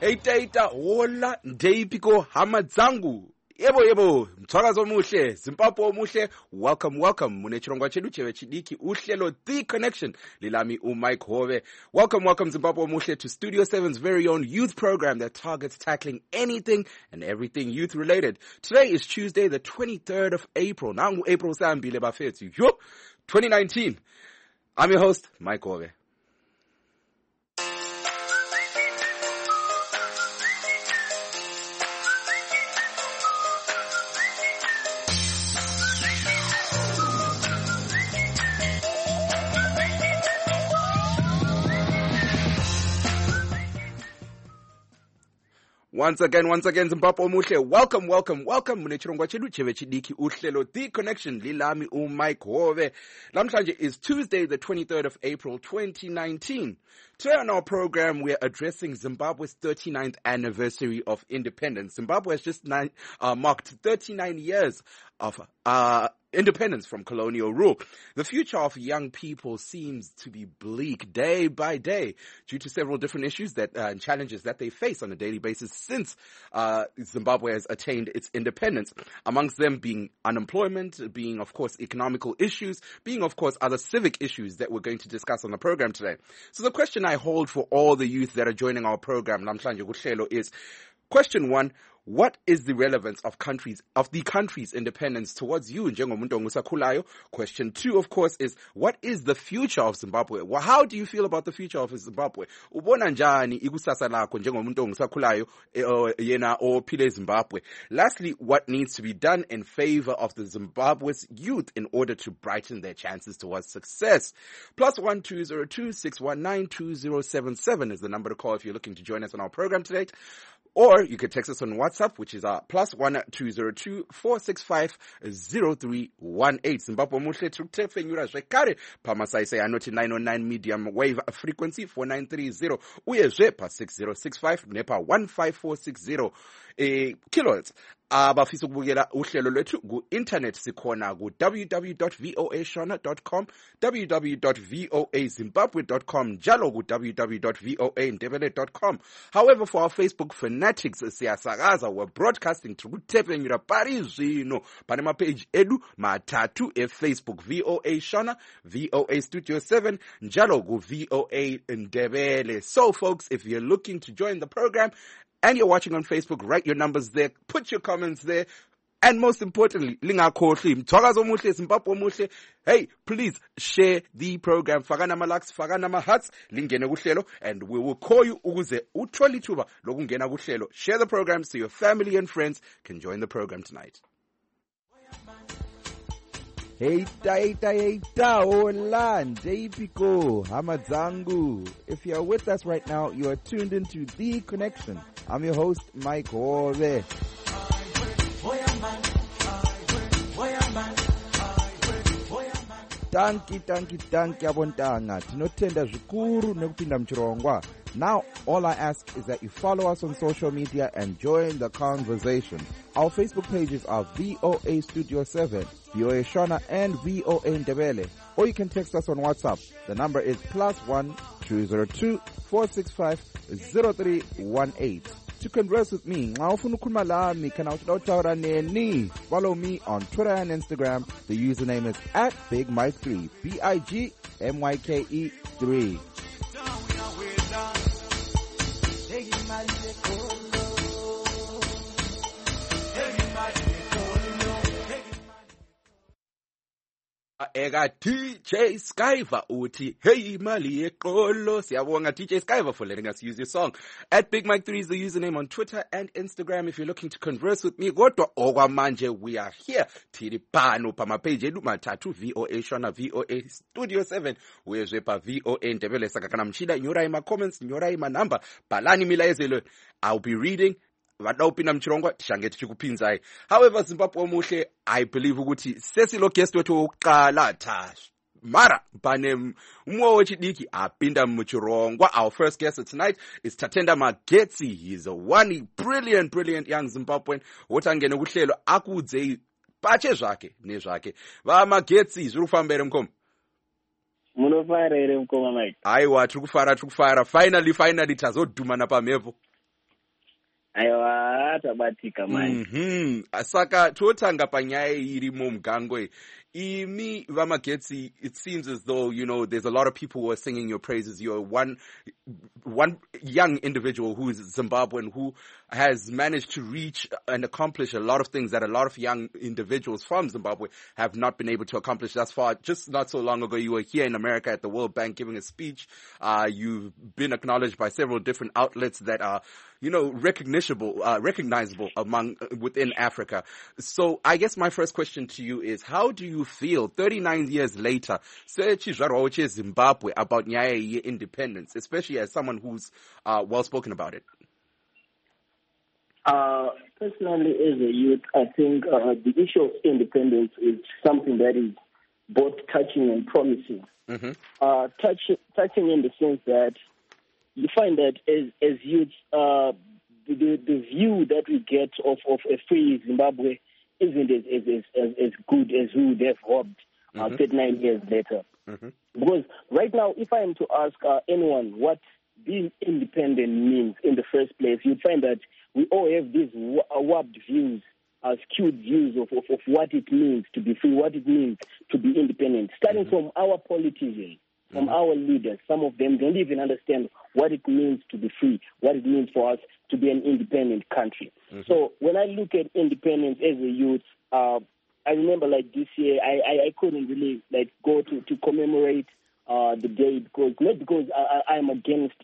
Eita hola ndeipiko hama dzangu. Yebo mthwakazo omuhle Zimbabwe omuhle. Welcome mune chirongwa chedu chidiki uhlelo The Connection lilami uMike Hove. Welcome Zimbabwe omuhle to Studio 7's very own youth program that targets tackling anything and everything youth related. Today is Tuesday the 23rd of April. Nangu April sambile bafethu. 2019. I'm your host Mike Hove. Once again, Zimbabwe omuhle. Welcome. Mune chirongwa chedu chidiki uhlelo The Connection lilami uMike Hove. Namhlanje is Tuesday, the 23rd of April, 2019. Today on our program, we are addressing Zimbabwe's 39th anniversary of independence. Zimbabwe has just marked 39 years of independence from colonial rule. The future of young people seems to be bleak day by day due to several different issues and challenges that they face on a daily basis since Zimbabwe has attained its independence. Amongst them being unemployment, being of course economical issues, being of course other civic issues that we're going to discuss on the program today. So the question I hold for all the youth that are joining our program, Namhlanje Kuhlelo, is question 1. What is the relevance of the country's independence towards you, njengomuntu ongusakhulayo? Question 2, of course, is what is the future of Zimbabwe? Well, how do you feel about the future of Zimbabwe? Ubona njani ikusasa lakho njengomuntu ongusakhulayo yena ophile Zimbabwe? Lastly, what needs to be done in favor of the Zimbabwe's youth in order to brighten their chances towards success? +1 202 619 2077 is the number to call if you're looking to join us on our program today. Or you can text us on WhatsApp, which is +1 202 465 0318. Zimbabwe muhle tukutefenyura zvekare pamasaisai anoti 909 medium wave frequency 4930 uyezve pa6065 nepa 15460 kilohertz. Abafisa ukubukela uhlelo lwethu ku-internet sikhona ku-www.voashona.com, www.voazimbabwe.com, njalo ku-www.voandebele.com. However, for our Facebook fanatics, siyasakaza, we're broadcasting to kutepenyura pari zvino pane mapage edu matatu Facebook, VOA Shona, VOA Studio 7, njalo ku-VOA Ndebele. So folks, if you're looking to join the program and you're watching on Facebook, write your numbers there, put your comments there, and most importantly, lingakhohlwi mthwakazo omuhle Zimbabwe omuhle. Hey, please share the program. Fakana ma-likes, fakana ma-hearts, lingene kuhlelo, and we will call you ukuze uthole ithuba lokungena kuhlelo. Share the program so your family and friends can join the program tonight. Heita, hola, ndeipiko, hamadzangu. If you are with us right now, you are tuned into The Connection. I'm your host, Mike Hove. Tanki abontanga. Tinotenda zvikuru nekupinda mchirongwa. Now, all I ask is that you follow us on social media and join the conversation. Our Facebook pages are VOA Studio 7, VOA Shona, and VOA Ndebele. Or you can text us on WhatsApp. The number is +1 202 465 0318. To converse with me, follow me on Twitter and Instagram. The username is @BigMike3, BIGMYKE3. Ega DJ Skyver uthi hey mali yeqolo. Siyabonga DJ Skyver for letting us use your song. @BigMike3 is the username on Twitter and Instagram if you're looking to converse with me. Kodwa okwamanje we are here thili pano pamapage edu matatu, VOA Shona, VOA Studio 7, uyezve pa VOA Ndebele. Sakakana mchida nyorai ma comments, nyorai ma number, balani milayezelo. I'll be reading. Vadawupina mchirongwa tishange tichikupinzai. However, Zimbabwe omuhle, I believe ukuthi sesilo guest wethu wokuqala tash. Mara pane umwe wechidiki apinda mchirongwa. Our first guest tonight is Tatenda Magetsi. He's a one brilliant young Zimbabwean. Wotangene kuhlelo akudze pache zvake nezvake. Va Magetsi zvirufambere mkomo. Munofara ere mkoma Mike? Aiwa, tiri kufara. Finally tazodhumana pamhepo. aiwa tabatika manje. Saka totanga panyaya irimo mugangwe. Imi Vamagetsi, it seems as though, there's a lot of people who are singing your praises. You're one young individual who is Zimbabwean, who has managed to reach and accomplish a lot of things that a lot of young individuals from Zimbabwe have not been able to accomplish thus far. Just not so long ago, you were here in America at the World Bank giving a speech. You've been acknowledged by several different outlets that are, recognizable within Africa. So I guess my first question to you is, how do you feel 39 years later, Zimbabwe, about Nyaya independence, especially as someone who's well spoken about it? Personally, as a youth, I think the issue of independence is something that is both touching and promising. Touching in the sense that you find that as youths, the view that we get of a free Zimbabwe isn't as good as we would have hoped 39 years later. Because right now, if I am to ask anyone what being independent means in the first place, you'd find that we all have these warped views, skewed views of what it means to be free, what it means to be independent, starting from our politicians, from our leaders. Some of them don't even understand what it means to be free, what it means for us to be an independent country. So when I look at independence as a youth, I remember this year, I couldn't really go to commemorate the day because I'm against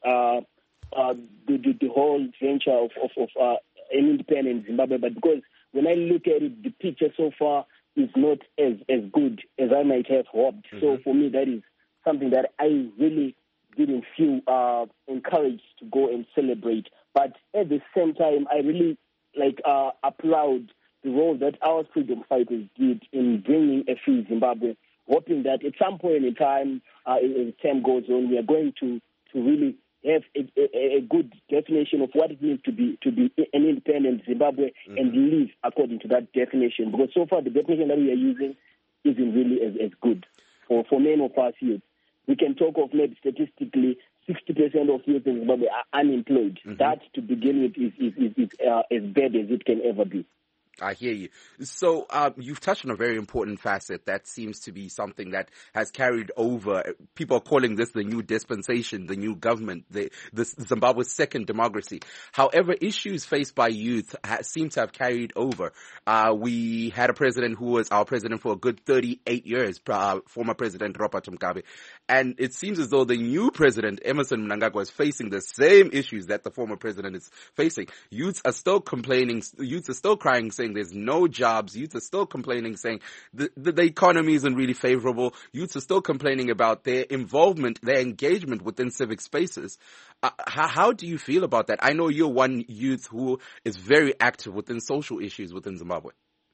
the whole venture of an independent Zimbabwe, but because when I look at it, the picture so far is not as good as I might have hoped. So for me, that is something that I really didn't feel encouraged to go and celebrate. But at the same time, I really applaud the role that our freedom fighters did in bringing a free Zimbabwe, hoping that at some point in time, as time goes on, we are going to really have a good definition of what it means to be an independent Zimbabwe and live according to that definition. Because so far, the definition that we are using isn't really as good for many of us youth. We can talk of maybe statistically 60% of youth in Zimbabwe are unemployed. That, to begin with, is as bad as it can ever be. I hear you. So you've touched on a very important facet that seems to be something that has carried over. People are calling this the new dispensation, the new government, the Zimbabwe's second democracy. However, issues faced by youth seem to have carried over. We had a president who was our president for a good 38 years, former President Robert Mugabe. And it seems as though the new president, Emmerson Mnangagwa, is facing the same issues that the former president is facing. Youths are still complaining. Youths are still crying, saying there's no jobs. Youths are still complaining, saying the economy isn't really favorable. Youths are still complaining about their involvement, their engagement within civic spaces. How do you feel about that? I know you're one youth who is very active within social issues within Zimbabwe.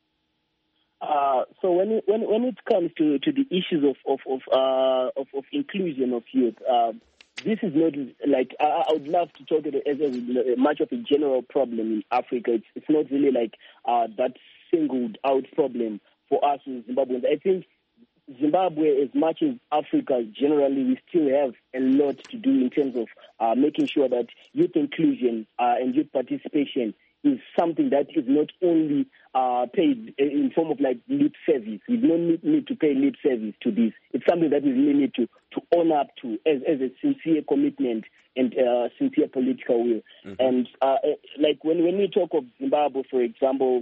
So when it comes to the issues of inclusion of youth, this is not I would love to talk it as much of a general problem in Africa. It's not really that singled out problem for us in Zimbabweans. I think Zimbabwe, as much as Africa generally, we still have a lot to do in terms of making sure that youth inclusion and youth participation is something that is not only paid in form of lip service. We don't need to pay lip service to this. It's something that we really need to own up to as a sincere commitment and sincere political will. And when we talk of Zimbabwe, for example,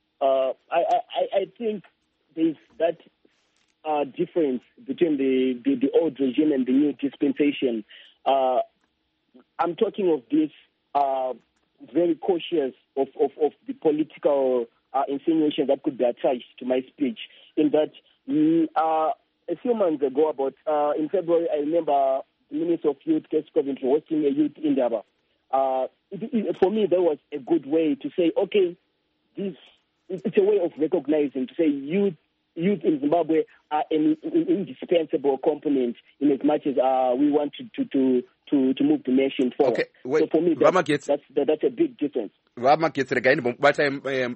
I think there's that difference between the old regime and the new dispensation. I'm talking of this very cautious of the political insinuation that could be attached to my speech, in that a few months ago, in February, I remember the Minister of Youth, Kes Coventry, hosting a youth indaba. For me, that was a good way to say, okay, it's a way of recognizing, to say youth in Zimbabwe are an indispensable component in as much as we want to move the nation forward. Okay, wait. So for me, that's a big difference.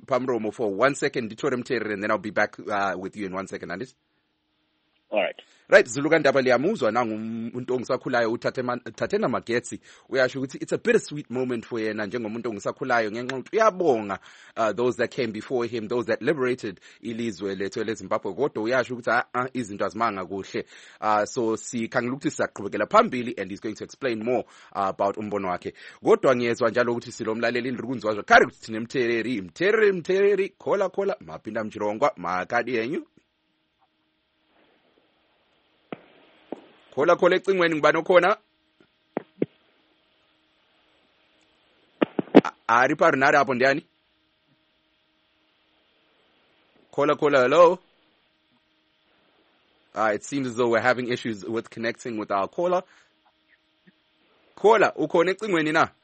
For 1 second, and then I'll be back with you in 1 second, Andis. All right. Right, Zuluka Ndaba liyamuzwa nangu umuntu ongisakhulayo uThatena Magetsi uyasho ukuthi it's a bittersweet moment for yena njengomuntu ongisakhulayo ngenxa ukuthi uyabonga those that came before him, those that liberated ilizwe lethu leZimbabwe, kodwa uyasho ukuthi izinto azimanga kuhle. So sikhangela ukuthi siyaqhubekela phambili, and he's going to explain more about umbono wakhe. Kodwa ngiyezwa njalo ukuthi silomlaleli indrukunzwa kare ukuthi thine mthereri khola mapinda mjirongwa makadi yenyu. Khola ecingweni ngibani okhona? Ari parnari hapo ndani? Khola, hello? It seems as though we're having issues with connecting with our caller. Khola, ukhona ecingweni na?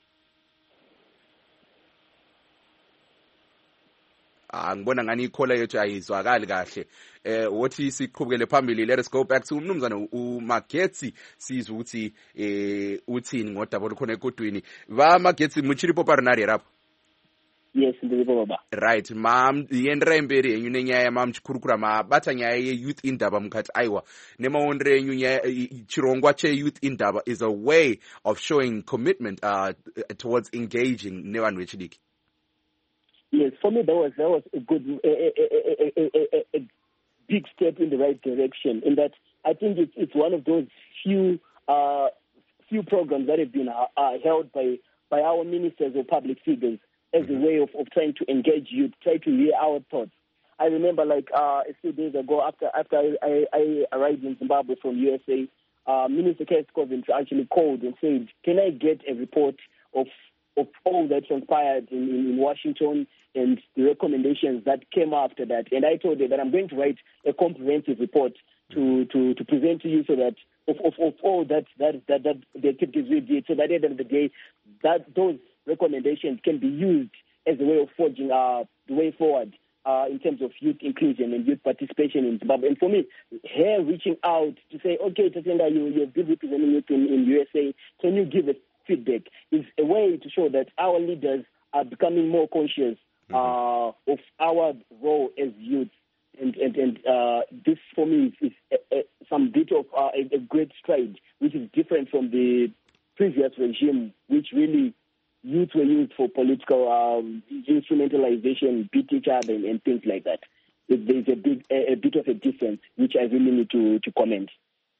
Ngibona ngani ikhola yethu ayizwakali kahle. Wothi siqhubekele phambili. Let us go back to umnumzana uMagetsi sizwe ukuthi uthini ngodaba olukhona ekodweni. Va Magetsi muchiripo parinari rapho? Yes, ndiripo baba. Right, mam yendra embere yenyu nenyaya mam chikurukura mabata nyaya ye-youth indaba mukati aiwa nemaondre yenyu nyaya chirongwa che-youth indaba is a way of showing commitment towards engaging nevanhu vechidiki. Yes, for me that was a good a big step in the right direction. In that, I think it's one of those few programs that have been held by our ministers or public figures as a way of trying to engage youth, try to hear our thoughts. I remember a few days ago after I arrived in Zimbabwe from USA, Minister Keith Coventry actually called and said, "Can I get a report of all that transpired in Washington and the recommendations that came after that?" And I told her that I'm going to write a comprehensive report to present to you, so that of all that the activities we did, so that at the end of the day, that those recommendations can be used as a way of forging the way forward in terms of youth inclusion and youth participation in Zimbabwe. And for me, her reaching out to say, "Okay, Tatenda, you've been representing youth in USA, can you give us feedback?" is a way to show that our leaders are becoming more conscious of our role as youth. And this for me is some bit of a great stride, which is different from the previous regime, which really youth were used for political instrumentalization, beat each other and things like that. There's a bit of a difference, which I really need to comment.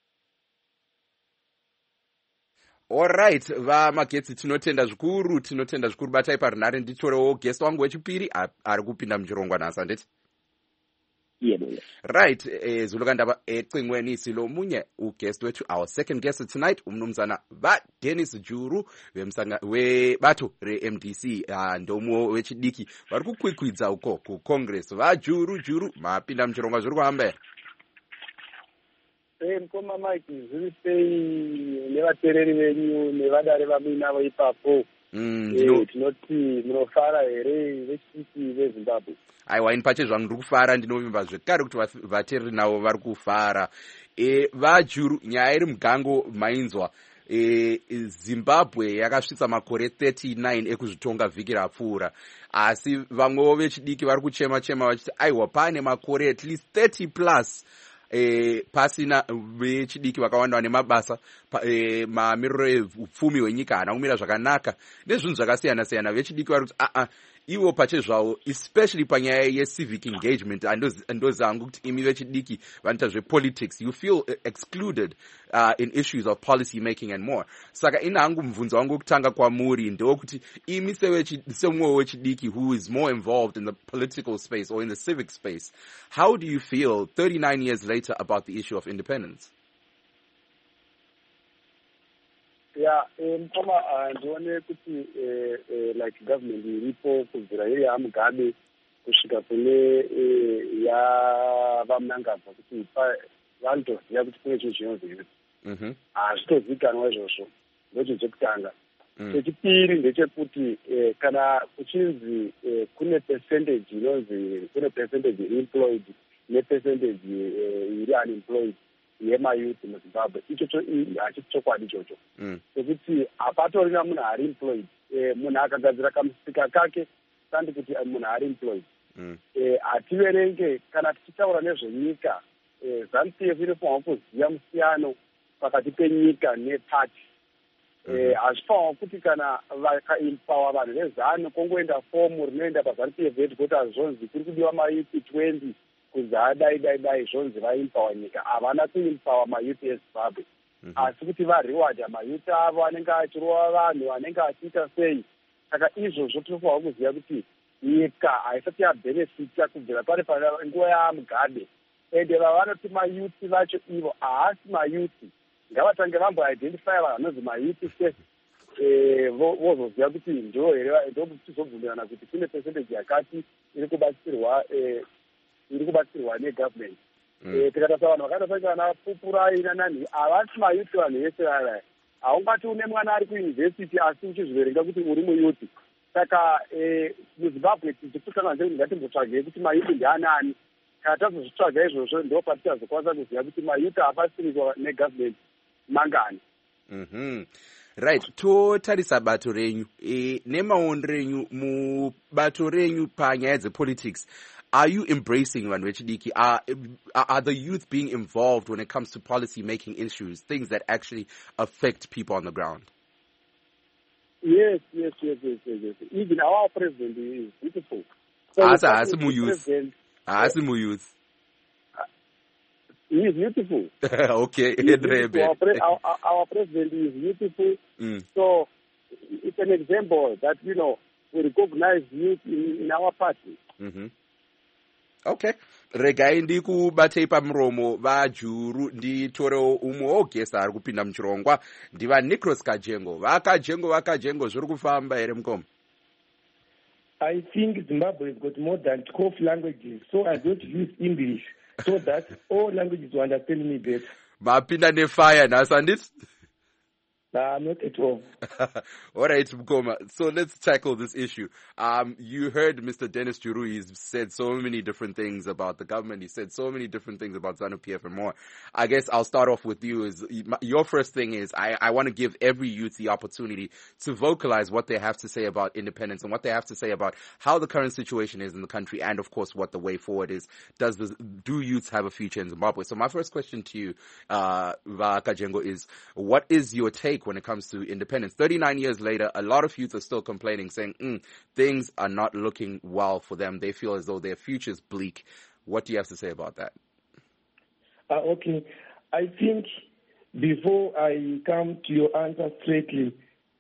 Alright, va Magetsi tinotenda zvikuru batai parinare nditorewo guest wangu wechipiri ari kupinda muchirongwa nhasi handiti? Yeah. Right, Zuluka Ndaba ecingweni silomunye uguest wethu, our second guest tonight, umnumzana Dennis Juru webato re-MDC ndomuwo wechidiki vari kukwikwidza uko kucongress. Juru mapinda muchirongwa zviri kuhamba. Mkoma Mike zviri sei nevatereri venyu nevadare vamuinavo ipapo? Tinoti munofara here vechidiki veZimbabwe? Aiwa, ini pache zvangu ndiri kufara, ndinovimba zvekare kuti vatereri navo vari kufara. Vajuru, nyaya iri mugango mainzwa, Zimbabwe yakasvitsa makore 39 ekuzvitonga vhiki rapfuura, asi vamwewo vechidiki vari kuchema vachiti aiwa pane makore at least 30 plus pasina vechidiki vakawanda nemabasa, mamiriro eupfumi hwenyika hana kumira zvakanaka nezvinhu zvakasiyana-siyana. Vechidiki vari kuti ivo pache zvavo, especially panyaya ye-civic engagement, andozangu kuti imi vechidiki vanoita zvepolitics, you feel excluded in issues of policy making and more. Saka ina hangu mvunzo wangu kutanga kwamuri ndewokuti imi semumwe wechidiki who is more involved in the political space or in the civic space, how do you feel 39 years later about the issue of independence? Mkoma ndione kuti like government iripo kubvira iri yaMugabe kusvika kune yavaMnangagwa kuti vanotoziva kuti kune chinhu chinonzi youth. Hazvitozivikanwa izvozvo, ndocho chekutanga. Chechipiri ndechekuti kana kuchinzi kune percentage inonzi kune percentage employed nepercentage iri unemployed yemayouth muZimbabwe, ichocho hachisi chokwadi ichocho. Sekuti hapatorina munhu ari employed. Munhu akagadzira kamusika kake kandi kuti munhu ari employed. Hativerenge kana tichitaura nezvenyika ZANU-PF inofanirwa kuziva musiyano pakati penyika nepati. Hazvifanirwa kuti kana vakaempower vanhu vezanu kongoenda fomu rinoenda paZANU-PF headquarters zvonzi kuri kudiwa mayuthi 20 kuza dai zvonzi vaempower nyika. Havana kuempower mayuthi eZimbabwe, asi kuti varewadha mayuthi avo anenge achirova vanhu, anenge achiita sei. Saka izvozvo tinofanirwa kuziva kuti nyika haisati yabenefita kubvira pari panguva yaMugabe, ende vavanoti mayuthi vacho ivo haasi mayuthi. Ngavatange vamboidentify vanhu vanonzi mayuthi first, vozoziva kuti ndo here ndokutizobvumirana kuti kune percentage yakati iri kubatsirwa negovernment. Tikatarisa vanhu vakaita senge vana Pupurai nanani havasi mayuthi vanhu vese vaya. Haungati une mwana ari kuyunivhesiti asi uchizviverenga kuti uri muyuthi. Saka muZimbabwe tichikutanga nje kuti ngatimbotsvagei kuti mayuthi ndeanani. Kana tazozvitsvaga izvozvo ndo patichazokwanisa kuziva kuti mayuthi habatsirirwa negovernment mangani. Right, totarisa bato renyu nemaonero renyu mubato renyu panyaya dzepolitics. Are you embracing vanhu vechidiki? Are the youth being involved when it comes to policy making issues, things that actually affect people on the ground? Yes. Even our president is beautiful. Asi mu youth. He is beautiful. Okay. Our president is beautiful. So it's an example that, we recognize youth in our party. Okay. Regai ndikubatei pamuromo vaJuru nditorewo umwe wogesa ari kupinda muchirongwa ndiva Nicholas Kajengo. Vakajengo zviri kufamba here mukoma? I think Zimbabwe has got more than 12 languages, so I don't use English, so that all languages will understand me better. Mapinda nefire nhasi handiti? Not at all. All right, Mkoma. So let's tackle this issue. You heard Mr. Dennis Juru. He's said so many different things about the government. He said so many different things about ZANU-PF and more. I guess I'll start off with you. Your first thing is I want to give every youth the opportunity to vocalize what they have to say about independence and what they have to say about how the current situation is in the country and, of course, what the way forward is. Do youths have a future in Zimbabwe? So my first question to you, Vakajengo, is what is your take when it comes to independence? 39 years later, a lot of youth are still complaining, saying things are not looking well for them. They feel as though their future is bleak. What do you have to say about that? Okay. I think before I come to your answer straightly,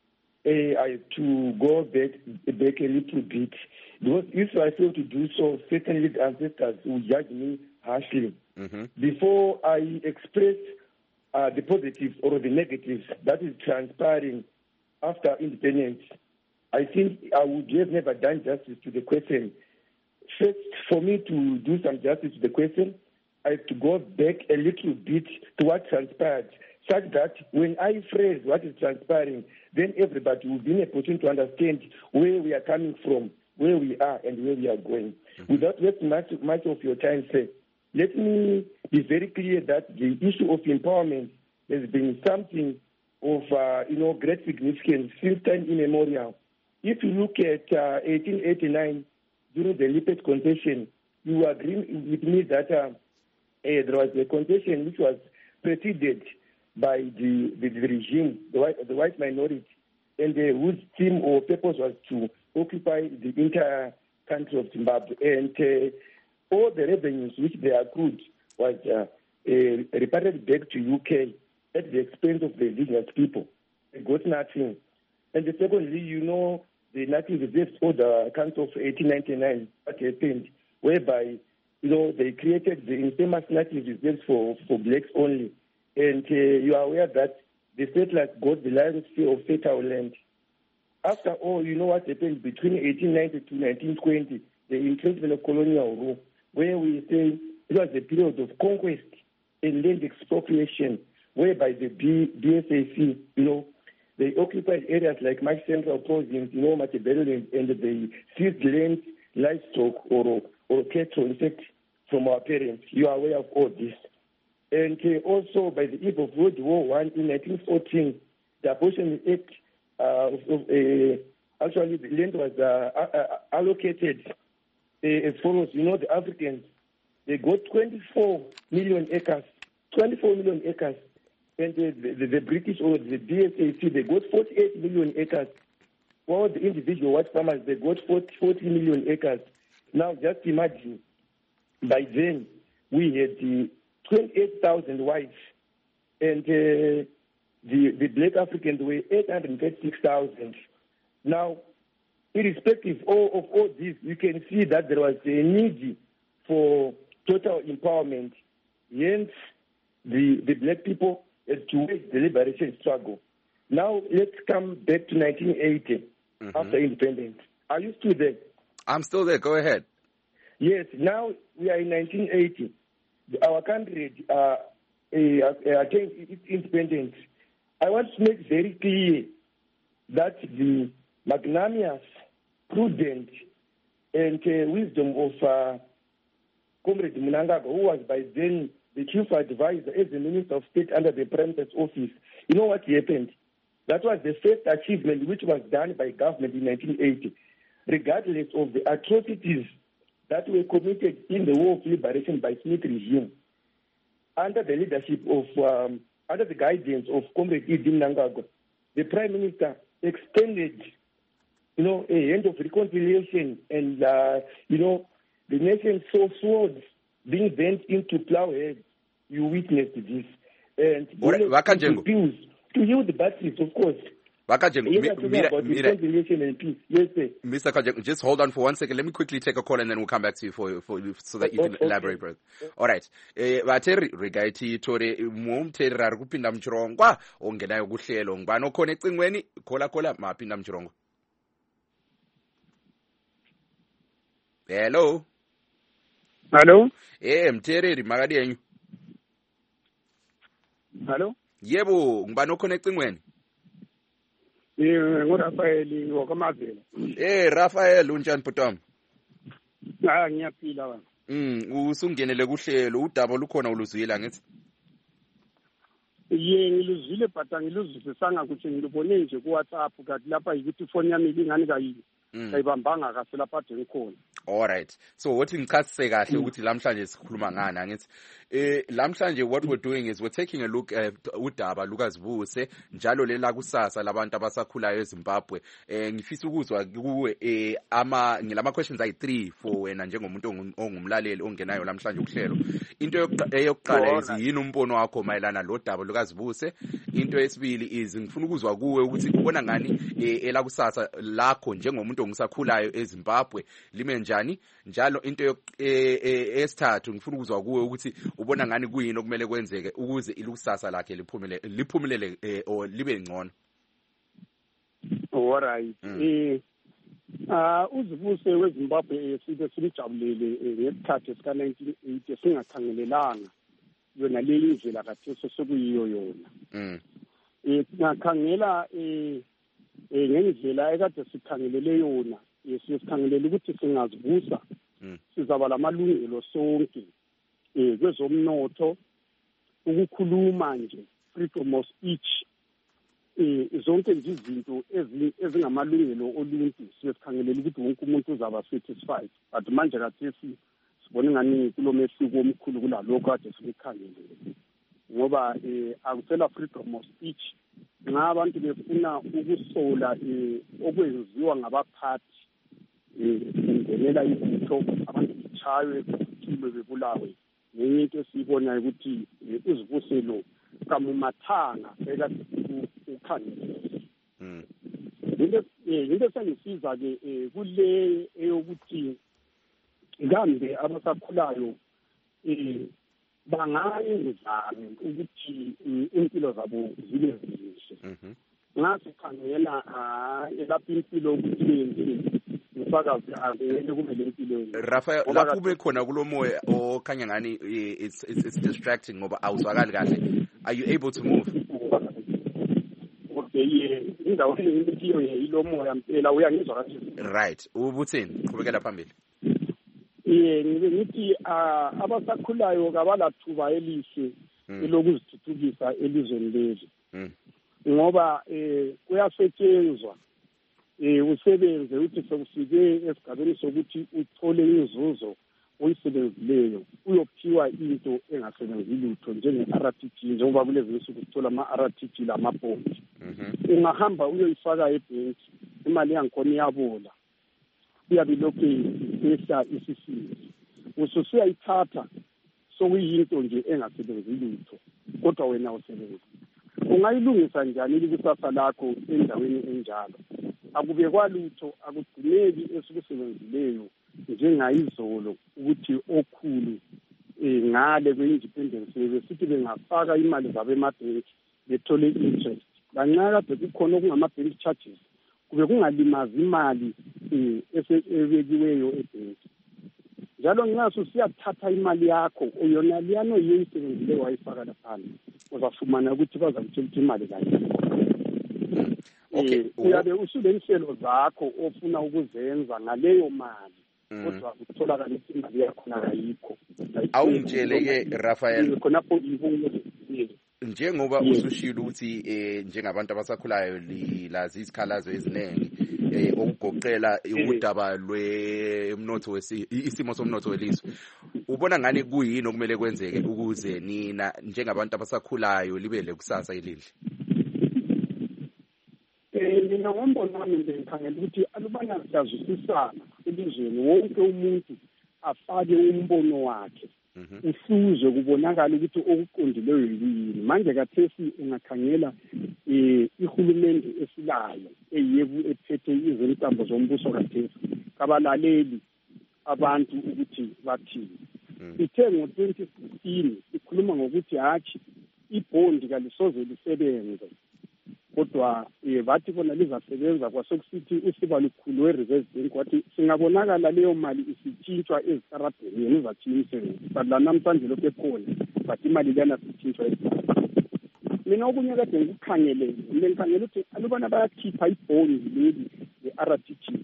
I have to go back a little bit. Because if I fail to do so, certainly the ancestors will judge me harshly. Before I express the positives or the negatives that is transpiring after independence, I think I would have never done justice to the question. First, for me to do some justice to the question, I have to go back a little bit to what transpired, such that when I phrase what is transpiring, then everybody will be in a position to understand where we are coming from, where we are, and where we are going. Without wasting much of your time, sir, let me be very clear that the issue of empowerment has been something of great significance since time immemorial. If you look at 1889, during the Lipet concession, you agree with me that there was a concession which was preceded by the regime, the white minority, and whose theme or purpose was to occupy the entire country of Zimbabwe. And all the revenues which they accrued was repatriated back to UK at the expense of the indigenous people. They got nothing. And secondly, the Native Reserves Order Council of 1899, what happened, whereby, they created the infamous Native Reserves for blacks only. And you are aware that the settlers got the lion's share of fertile land. After all, you know what happened between 1890 to 1920, the entrenchment of colonial rule, where we say it was a period of conquest and land expropriation, whereby the BSAC, they occupied areas like my central province, Matabeleland, and they seized land, livestock, or cattle, in fact, from our parents. You are aware of all this. And also, by the eve of World War I in 1914, the Abortion Act, actually the land was allocated as follows. The Africans, they got 24 million acres. 24 million acres. And the British or the DSAC, they got 48 million acres. For the individual white farmers, they got 40 million acres. Now, just imagine, by then, we had 28,000 whites, and the black Africans were 836,000. Now, irrespective of all this, you can see that there was a need for total empowerment. Hence, the black people had to wage the liberation struggle. Now, let's come back to 1980, after independence. Are you still there? I'm still there. Go ahead. Yes. Now we are in 1980. Our country attained its independence. I want to make very clear that the magnanimous, prudent, and wisdom of Comrade Mnangagwa, who was by then the chief advisor as the Minister of State under the Prime Minister's office, you know what happened? That was the first achievement which was done by government in 1980, regardless of the atrocities that were committed in the War of Liberation by Smith regime. Under the leadership of, under the guidance of Comrade Idi Mnangagwa, the Prime Minister extended, a hand of reconciliation, and, the nation saw swords being bent into plowheads. You witnessed this. And to heal the battles, of course. Reconciliation and peace. Yes, sir. Mr. Kajengo, just hold on for 1 second. Let me quickly take a call and then we'll come back to you for so that you can elaborate. Okay. All right. Bateri regaiti tore mumteri ari kupinda mchirongwa ongenayo kuhlelo ngubani okhona ecingweni khola mapinda mchirongwa. Hello. Mtereri makadi yenyu. Hello. Yebo, ngubani okhona ecingweni? NguRafael wakwamazela. Rafael unjani bhutam? Ngiyaphila wena. Usungenele kuhlelo udaba lukhona uluzwile ngithi. Ngiluzwile but angiluzwisisanga ukuthi ngilubone nje ku WhatsApp kanti lapha yikuthi ifoni yami ingani kayini. Kayibambanga kahle lapha nje ngikhona. All right. So what ngichasise kahle ukuthi lamhlanje sikhuluma ngani angithi lamhlanje what we're doing is we're taking a look at udaba lukazibuse njalo lela kusasa labantu abasakhulayo eZimbabwe. Ngifisa ukuzwa kuwe ngilama questions ayi3 for wena njengomuntu ongumlaleli ongenayo lamhlanje ukuhlelo. Into yokuqala yini umbono wakho mayelana lo daba lukazibuse? Into yesibili is ngifuna ukuzwa kuwe ukuthi ubona ngani ela kusasa lakho njengomuntu ongisakhulayo eZimbabwe lime njani njalo into esithathu ngifuna ukuzwa kuwe ukuthi ubona ngani kuyini okumele kwenzeke ukuze ilusasa lakhe liphumelele or libe ngcono. All right. Uzibuse weZimbabwe sibe simjabulele ngesikhathi sika 1980 singakhangelelanga yona le indlela kaTheso sokuyiyo yona. Singakhangela ngendlela ekade sikhangelele yona sikhangelele ukuthi singazibusa sizaba lamalungelo sonke kwezomnotho ukukhuluma nje freedom of speech zonke nje izinto ezingamalungelo oluntu sikhangelele ukuthi wonke umuntu uzaba satisfied but manje kathesi sibone ngani kulomehluko omkhulu kulalokho kade sikhangelele ngoba akusela freedom of speech nxa abantu befuna ukusola okwenziwa ngabaphathi kungenela izitho abantu bechaywe kuthilwe bebulawe ngenye into esiyibonayo ukuthi uzibuselo kamumathanga ekade ukhangelele into esengisiza-ke kule eyokuthi kambe abasakhulayo bangayenzani ukuthi impilo zabo zibe zihle. Nxa sikhangela elapha impilo ukuthi ngifakazi angene kube le mpilo. Rafael, lapho ube khona kulomoya okhanya ngani it's distracting ngoba awuzwakali kahle. Are you able to move? Okay, indawo engiyo yilomoya mpela uyangizwa kahle. Right. Ubuthini? Qhubekela phambili. Ngithi abasakhulayo kabalathuba elihle elokuzithuthukisa elizweni leli ngoba kuyasetshenzwa usebenze uthi sekufike esigabeni sokuthi uthole inzuzo oyisebenzileyo uyophiwa into engasebenzi lutho njenge-RTG, njengoba kulezi nsuku sithola ama-RTG lama-bond. Ungahamba uyoyifaka ebhenki, imali yangikhona iyabola, uyabe lokhu isehla isisizi, ususuyayithatha sokuyinto nje engasebenzi lutho, kodwa wena usebenza. Ungayilungisa njani ikusasa lakho endaweni enjalo? Akubekwa lutho, akugcineki esikusebenzileyo njengayizolo ukuthi okhulu ngale kwe-independence besithi bengafaka imali zabo emabhenki bethole interest. Lanxa kade kukhona okungama-bank charges, kube kungalimazi imali ebekiweyo ebhenki. Njalo nxa susiyathatha imali yakho yona liyano yisebenzileyo wayifaka laphana, uzafumana ukuthi bazakutshela ukuthi imali kayikho. Uyabe usulenhlelo zakho ofuna ukuzenza ngaleyo mali, kodwa utholakala ukuthi imali yakhona kayikho. Awungitshele-ke Raphael, khonapho ibuye njengoba usushilo ukuthi njengabantu abasakhulayo lilazi izikhalazo eziningi okugoqela udaba lwemnotho isimo somnotho welizwe, ubona ngani kuyini okumele kwenzeke ukuze nina njengabantu abasakhulayo libe lekusasa elihle? Mina ngombono wami ngikhangela ukuthi alubana siyazwisisana elizweni, wonke umuntu afake umbono wakhe, uhluzwe kubonakala ukuthi okuqondileyo yini. Manje kathesi ungakhangela ihulumende esilayo eyebu ethethe izintambo zombuso kathesi kabalaleli abantu ukuthi bathini. Ithe ngo-2016 ikhuluma ngokuthi hatshi ibhondi kalisoze lisebenze, kodwa bathi bona lizasebenza. Kwasekusithi usiba lukhulu we-Reserve Bank wathi singabonakala leyo mali isitshintshwa ezitaradeni yena uzathini imisebenzi, but la namhlanje lokhu ekhona bathi imali liyana sitshintshwa ezitaradeni. Mina okunye kade ngikukhangele ukuthi alubana bayakhipha ibhondi leli le-RTG,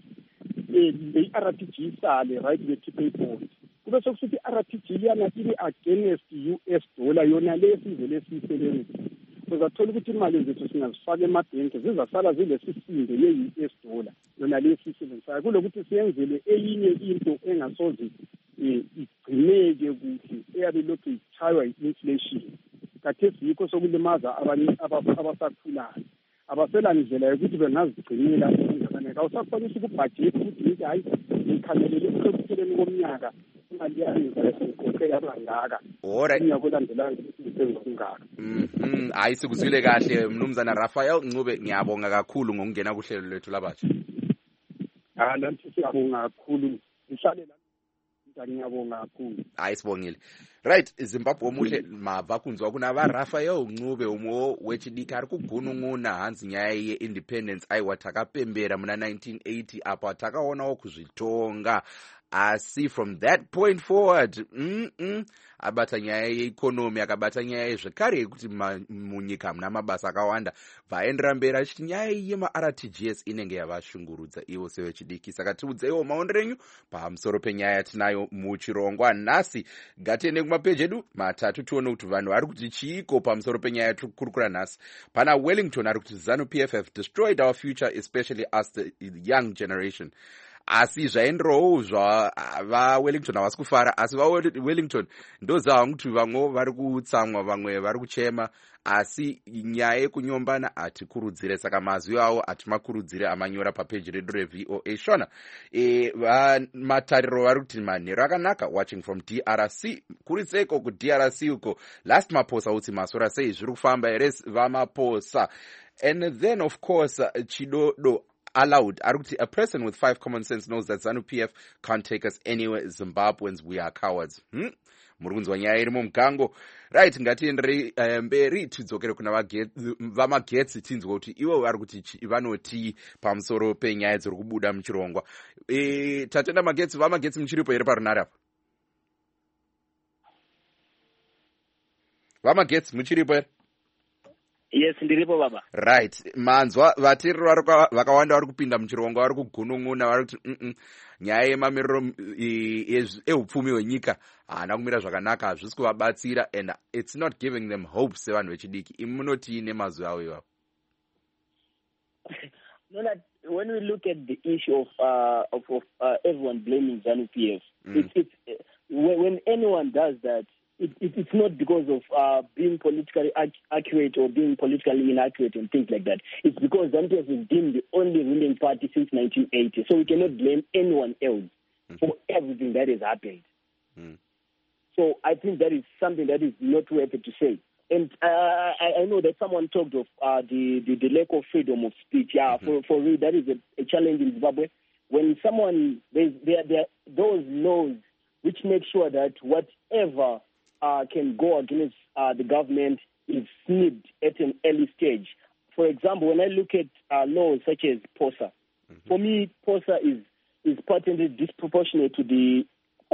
le-RTG isale right bekhiphe ibhondi, kube sokusithi i-RTG liyana ili-against US dollar yona le size lesiyisebenzisa. Uzathola ukuthi imali zethu singazifaka emabhenki zizasala zilesisindo ye-US dollar yona le siyisebenzisayo, kulokuthi siyenzele eyinye into engasoze igcineke kuhle eyabe lokhu itshaywa yi-inflation. Kathesi yikho sokulimaza abanye abasakhulayo, abasela ndlela yokuthi bengazigcinela engakaneka. Awusakwanisa ukubhajethi ukuthi ngithi hayi ngikhangelele ekupheleni komnyaka imali yami ngizayigoqe yabangaka umnyaka olandelayo isenza kungaka. Hayi, sikuzwile kahle Mnumzana Raphael Ncube, ngiyabonga kakhulu ngokungena kuhlelo lwethu labatsha. Nanti siyabonga kakhulu, ngihlale la ngiyabonga kakhulu. Hayi, sibongile. Right, Zimbabwe omuhle mava kunzwa kunaba Raphael Ncube umo wechidika ari kugunun'una hanzi nyaya ye-independence aiwatakapembera muna 1980 apa atakaona okuzvitonga. Asi from that point forward abata nyaya yeekonomi akabata nyaya yezvekare yekuti munyika muna mabasa akawanda vaendera mberi achiti nyaya yema-RTGS inenge yavashungurudza ivo sevechidiki. Saka tiudzeiwo maonero enyu pamusoro penyaya tinayo muchirongwa nhasi. Ngatiende kumapeji edu matatu tione kuti vanhu vari kuti chiiko pamusoro penyaya yatikurukura nhasi. Pana Wellington ari kuti ZANU-PF have destroyed our future, especially us the young generation. Asi zvaenderawo vaWellington havasi kufara, asi vaWellington ndozavangu kuti vamwe vari kutsamwa, vamwe vari kuchema, asi nyaya yekunyombana hatikurudzire. Saka mazwi avo hatimakurudzire amanyora papeji redu reVOA Shona. Matariro vari kuti manheru akanaka watching from DRC. Kuri seiko kuDRC uko last maposa utsi masora sei zviri kufamba here vamaposa. And then of course Chidodo allowed. A person with 5 common sense knows that ZANU-PF can't take us anywhere. Zimbabweans, we are cowards. Murunzwa nyaya iri mumugango. Right, ngatiendere mberi tidzokere kuna vamagetsi tinzwa kuti ivo vari kuti vanoti pamusoro penyaya dziri kubuda muchirongwa. Tatenda magetsi, vamagetsi muchiripo here parunare apa? Vamagetsi muchiripo here? Yes, ndiripo baba. Right, manzwa vatiriri vakawanda vari kupinda muchirongwa vari kugunun'una vari kuti nyaya yemamiriro ehupfumi hwenyika haana kumira zvakanaka, hazvisi kuvabatsira, and it's not giving them hope sevanhu vechidiki. Imi munoti nemazwi avo ivapo? When we look at the issue of everyone blaming ZANU-PF, when anyone does that, it's not because of being politically accurate or being politically inaccurate and things like that. It's because ZANU-PF has been the only ruling party since 1980. So we cannot blame anyone else for everything that has happened. So I think that is something that is not worth it to say. And I know that someone talked of the lack of freedom of speech. Yeah, for real, that is a challenge in Zimbabwe. When someone, there are those laws which make sure that whatever can go against the government is snipped at an early stage. For example, when I look at laws such as POSA, for me, POSA is patently disproportionate to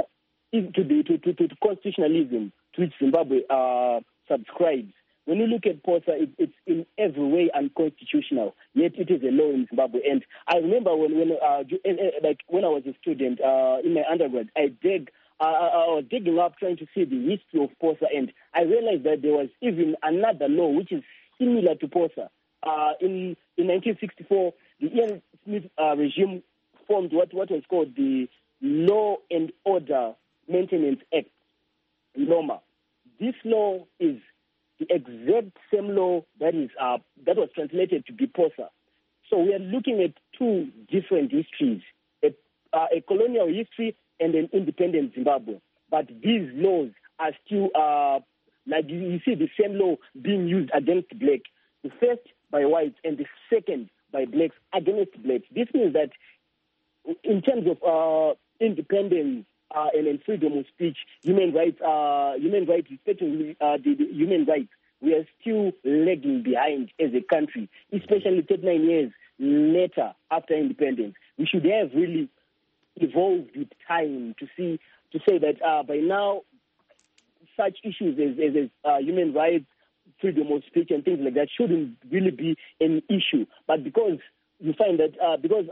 constitutionalism to which Zimbabwe subscribes. When you look at POSA, it's in every way unconstitutional, yet it is a law in Zimbabwe. And I remember when I was a student in my undergrad, I was digging up trying to see the history of POSA, and I realized that there was even another law which is similar to POSA. In 1964, the Ian Smith regime formed what was called the Law and Order Maintenance Act, LOMA. This law is the exact same law that was translated to be POSA. So we are looking at two different histories, a colonial history and an independent Zimbabwe. But these laws are still, like you see the same law being used against blacks. The first by whites and the second by blacks against blacks. This means that in terms of independence and freedom of speech, human rights, especially the human rights, we are still lagging behind as a country, especially 39 years later after independence. We should have really evolved with time to say that by now such issues as human rights, freedom of speech and things like that shouldn't really be an issue. But because you find that because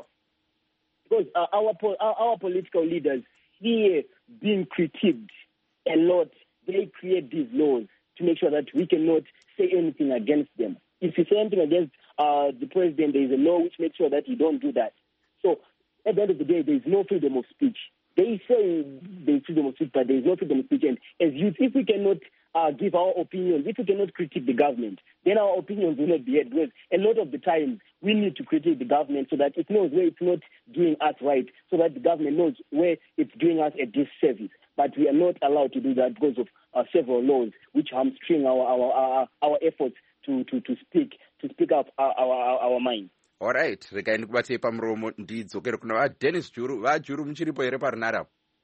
our political leaders here being critiqued a lot, they create these laws to make sure that we cannot say anything against them. If you say anything against the president, there is a law which makes sure that you don't do that. So at the end of the day, there is no freedom of speech. They say there is freedom of speech, but there is no freedom of speech. And as youth, if we cannot give our opinions, if we cannot critique the government, then our opinions will not be heard. Because a lot of the time, we need to critique the government so that it knows where it's not doing us right, so that the government knows where it's doing us a disservice. But we are not allowed to do that because of several laws which hamstring our efforts to speak up our mind. All right, rekaini kubatei pamuromo ndidzokere kuna vaDennis Juru. VaJuru muchiripo here parinara?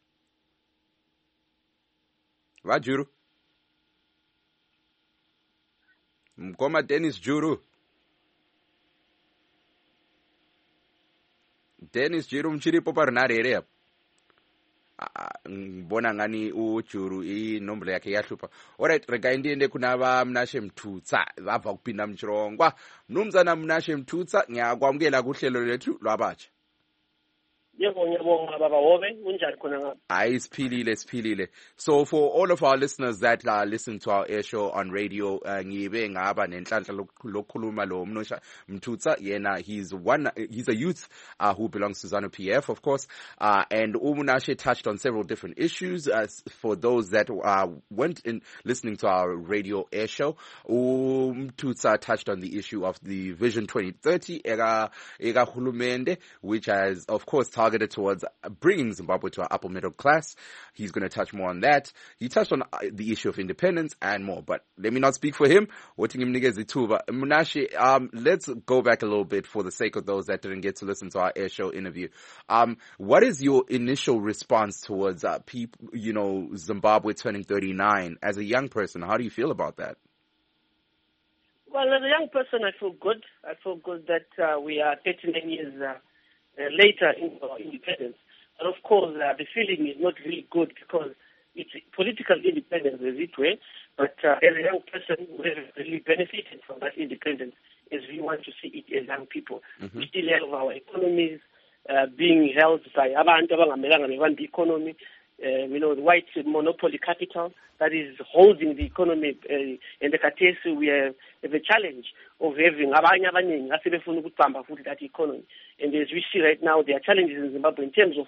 VaJuru? Mkoma Dennis Juru. Dennis Juru muchiripo parinara here? Mbona ngani uJuru inombolo yake yahlupa. Alright, rega ndiende kuna vaMnashe Mthutsa vabva kupinda muchirongwa. Mnumzana Mnashe Mthutsa, ngiyakwamukela kuhlelo lethu lwabatsha. Ngiyabonga baba Hobe, unjani khona ngapha? Hayi siphilile. So for all of our listeners that listen to our air show on radio, ngibe ngaba nenhlanhla lokukhuluma lo Mthutsa, yena he's a youth who belongs to ZANU-PF, of course, and Mnashe touched on several different issues. For those that weren't in listening to our radio air show, Mthutsa touched on the issue of the Vision 2030 ega hulumende, which has of course targeted towards bringing Zimbabwe to an upper middle class. He's going to touch more on that. He touched on the issue of independence and more, but let me not speak for him. Mnashe, let's go back a little bit for the sake of those that didn't get to listen to our air show interview. What is your initial response towards people, Zimbabwe turning 39 as a young person? How do you feel about that? Well, as a young person, I feel good. I feel good that we are 39 years later in our independence. And of course, the feeling is not really good because it's political independence as it were, but as a young person, we have really benefited from that independence as we want to see it as young people. Mm-hmm. We still have our economies being held by the economy, the white monopoly capital that is holding the economy. In the case, we have a challenge of having that economy. And as we see right now, there are challenges in Zimbabwe in terms of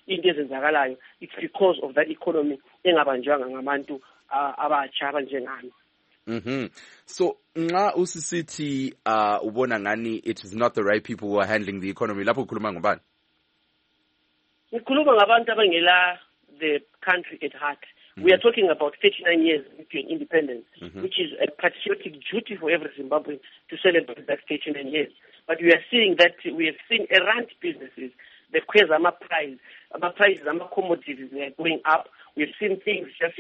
into ezenzakalayo, it's because of that economy engabanjwanga ngabantu abatsha abanjengami. So nxa usisithi ubona ngani it is not the right people who are handling the economy, lapho ukhuluma ngobani? Ngikhuluma ngabantu abangela the country at heart. We are talking about 39 years between independence, which is a patriotic duty for every Zimbabwean to celebrate that 39 years. But we are seeing that we have seen errant businesses, the Kwezama prices, commodities, they are going up. We've seen things just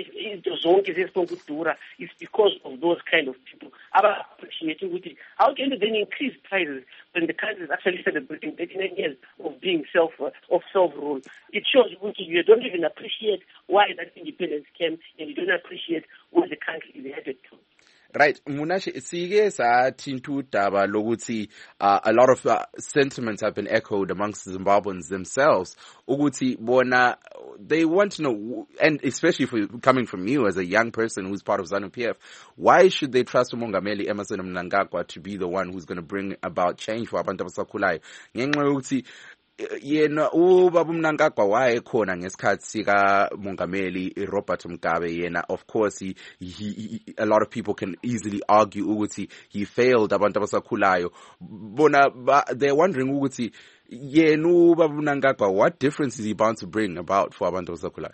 it's because of those kind of people. How can you then increase prices when the country is actually celebrating 39 years of being self-rule? It shows you don't even appreciate why that independence came, and you don't appreciate where the country is headed to. Right, Munashe, sike sathinta udaba lokuthi a lot of sentiments have been echoed amongst Zimbabweans themselves ukuthi bona they want to know, and especially coming from you as a young person who's part of ZANU-PF, why should they trust uMongameli Emmerson Mnangagwa to be the one who's going to bring about change for abantu abasakhulayo? Ngenxa yokuthi yena ubaba uMnangagwa wayekhona ngesikhathi sika Mongameli Robert Mugabe. Yena, of course, he a lot of people can easily argue ukuthi he failed abantu abasakhulayo. Bona they're wondering ukuthi yena ubaba uMnangagwa, what difference is he bound to bring about for abantu abasakhulayo?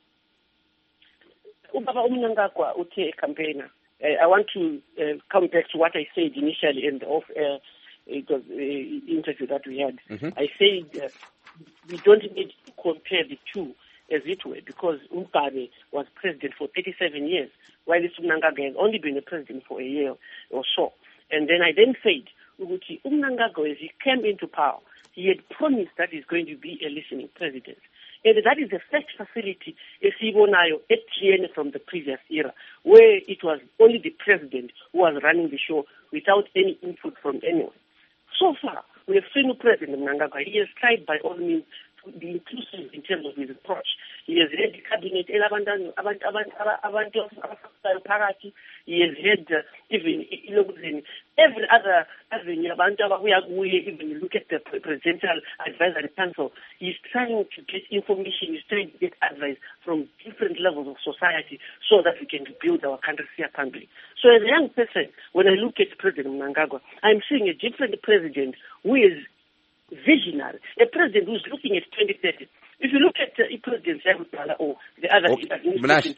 Ubaba uMnangagwa uthe campaigner. I want to come back to what I said initially in the off-air. It was an interview that we had. I said we don't need to compare the two as it were, because Mugabe was president for 37 years, while Mnangagwa has only been a president for a year or so. And then I said, Mnangagwa, as he came into power, he had promised that he's going to be a listening president. And that is the first facility, Esibonayo, at GN from the previous era, where it was only the president who was running the show without any input from anyone. So far, we have seen President Mnangagwa. He has tried by all means to be inclusive in terms of his approach. He has had the cabinet, he has had even every other avenue. Even look at the Presidential Advisory Council. He's trying to get information, he's trying to get advice from different levels of society so that we can build our country here country. So as a young person, when I look at President Mnangagwa, I'm seeing a different president who is visionary, a president who's looking at 2030. If you look at President Zagutala or the other administration,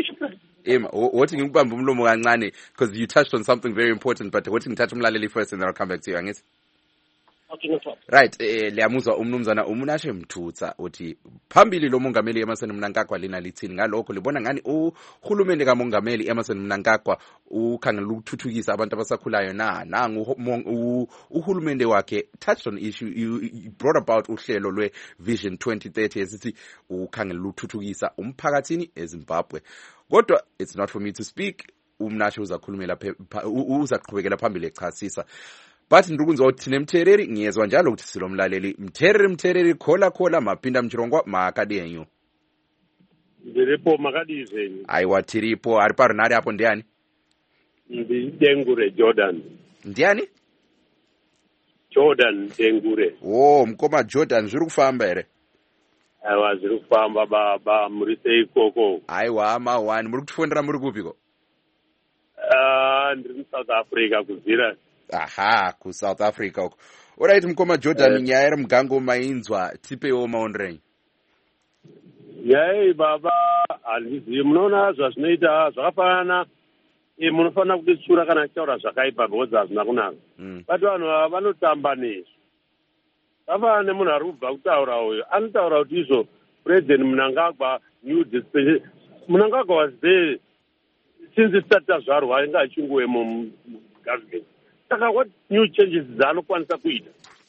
because you touched on something very important, but what you touch umlaleli first and then I'll come back to you. Okay, no problem. Right, liyamuzwa umnumzana uMunashe Mthutsa uthi phambili lo Mongameli Emmerson Mnangagwa lina lithini ngalokho libona ngani uhulumende kaMongameli Emmerson Mnangagwa ukhangela ukuthuthukisa abantu abasakhulayo nangu uhulumende wakhe touched on issue, you brought about uhlelo lwe Vision 2030 esithi ukhangela ukuthuthukisa umphakathini eZimbabwe. Kodwa it's not for me to speak, uMnashe uzaqhubekela phambili echasisa. But ndukunzo thine Mthereri ngiyezwa njalo ukuthi silomlaleli Mthereri khola mapinda mchirongwa makadi enyu. Ndiripo makadi zenyu. Aiwa tiripo ari parinari hapo ndiani? Dengure Jordan. Ndiani? Jordan Dengure. Oh, mkoma Jordan zviri kufamba ere? Aiwa zviri kufamba baba muri sei koko. Aiwa amawani muri kutofondera muri kupiko? Ndiri muSouth Africa kuzira. Aha, ku South Africa uko. Alright mkoma Jordan, nyaya iri mugango mainzwa tipewo maonrenyu. Yai baba alizi munoona zvazvinoita zvakafanana munofanira kudetsura kana taura zvakaipa because hazvina kunaka. But vanhu vanotamba nezvo. Vafanana nemunhu ari kubva kutaura uyo anotaura kuti izvo President Mnangagwa new dispensation. Mnangagwa was there since isati tazvarwa ainge achinguwe mugovernment. Saka what new changes dzaanokwanisa kuita?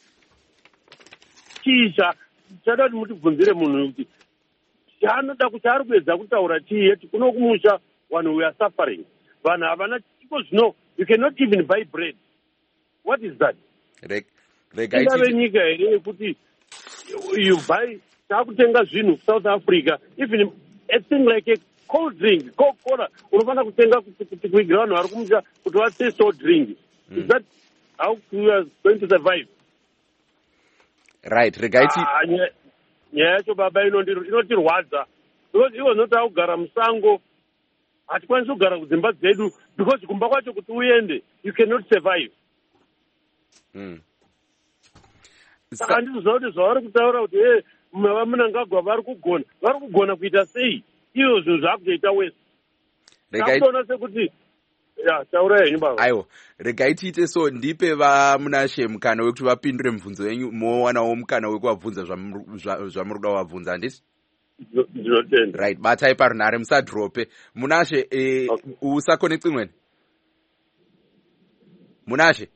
Chisha chada kuti mutibvunzire munhu kuti chaanoda kuti ari kuedza kutaura chii yeti kuno kumusha vanhu we are suffering. Vanhu havana because no, you cannot even buy bread. What is that? Ingave nyika here yekuti you buy takutenga zvinhu South Africa, even a thing like a cold drink, Coca-Cola, unofanira kutenga kuti kuigira vanhu vari kumusha kuti vataste or drink. Is that how we are going to survive? Right, regaiti. nyaya yacho baba inotirwadza because iwo zinoti akugara musango hatikwanisi kugara kudzimba dzedu because kumba kwacho kuti uende you cannot survive. Saka handizviziva kuti zvavari kutaura kuti vamunangagwa vari kugona kuita sei iyo zvinhu zvaakutoita wese. Takutoona sekuti taura henyu baba. Aiwa, regai tiite so, ndipe vamunashe mukana wekuti vapindure mibvunzo yenyu, mowanawo mukana wekuvabvunza zvamuri kuda kuvabvunza, handiti? Ndinotenda. Right, batai parunhare, musadrope. Munashe, usakonekti imweni. Munashe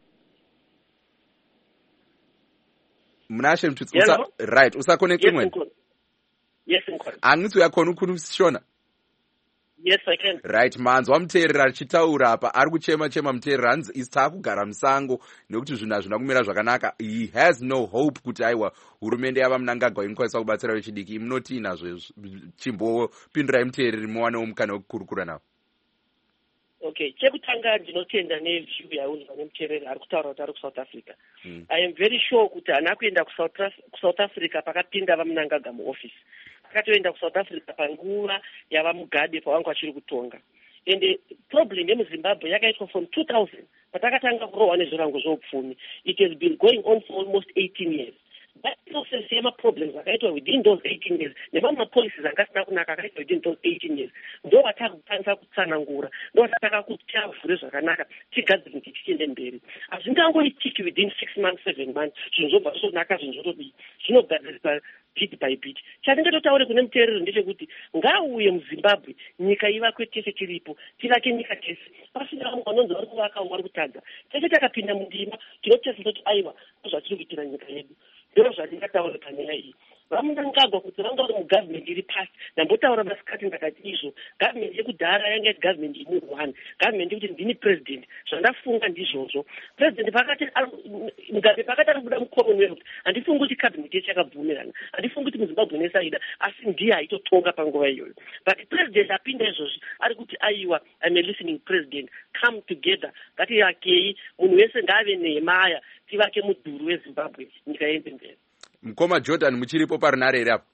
mtutsi, right, usakonekti imweni. Yes, Uncle. Angitsi uyakona ukunishona? Yes, I can. Right, manzwa muteereri achitaura apa, ari kuchema muteereri, hanzi isi taakugara musango nekuti zvinhu hazvina kumira zvakanaka. He has no hope kuti aiwa hurumende yava Mnangagwa inokwanisa kubatsira vechidiki. Munoti nazvo chimbopindurai muteereri muwanewo mukana wekukurukura navo. Okay, chekutanga ndinotenda neview yaunzwa nemuteereri ari kutaura kuti ari kuSouth Africa. I am very sure kuti haana kuenda kuSouth Africa pakapinda vaMnangagwa muoffice. Akatoenda kuSouth Africa panguva yava Mugabe pavanga vachiri kutonga. And problem yemuZimbabwe yakaitwa from 2000 patakatanga kurohwa nezvirango zveupfumi. It has been going on for almost 18 years. That process yema-problems akaitwa within those 18 years nemama-policies angasina kunaka akaitwa within those 18 years ndo vatakukwanisa kutsanangura, ndo vatataka kuti tiavhure zvakanaka tigadzire kuti tichiende mberi. Hazvingangoitiki within 6 months 7 months zvinhu zvobva zvonaka, zvinhu zvotodii zvinogadzirisa bit by bit. Chatingatotaure kune muteereri ndechekuti ngauye muZimbabwe nyika ivakwe tese tiripo, tivake nyika tese pasina vamwe vanonzi vari kuvaka vari kutadza. Tese takapinda mundima tinotesa kuti aiwa zvatiri kuitira nyika yedu. Ndiro zvandingataura panyaya iyi. VaMnangagwa kuti vanga vari mugavhmendi iri pasi, ndambotaura masikati ndakati izvo gavhmendi yekudhara yanga iti gavhmendi imwe one, gavhmendi yekuti ndini president. Zvandafunga ndizvozvo. President Mugabe pakati akabuda muCommonwealth, handifungi kuti kabhineti yecho yakabvumirana, handifungi kuti muZimbabwe nesaida, asi ndiye aitotonga panguva iyoyo. But president apinda izvozvi ari kuti aiwa, I'm a listening president, come together, ngativakei, munhu wese ngaave nehemaya, tivake mudhuri weZimbabwe, nyika iende mberi. Mukoma Jordan muchiripo parunhare here apo?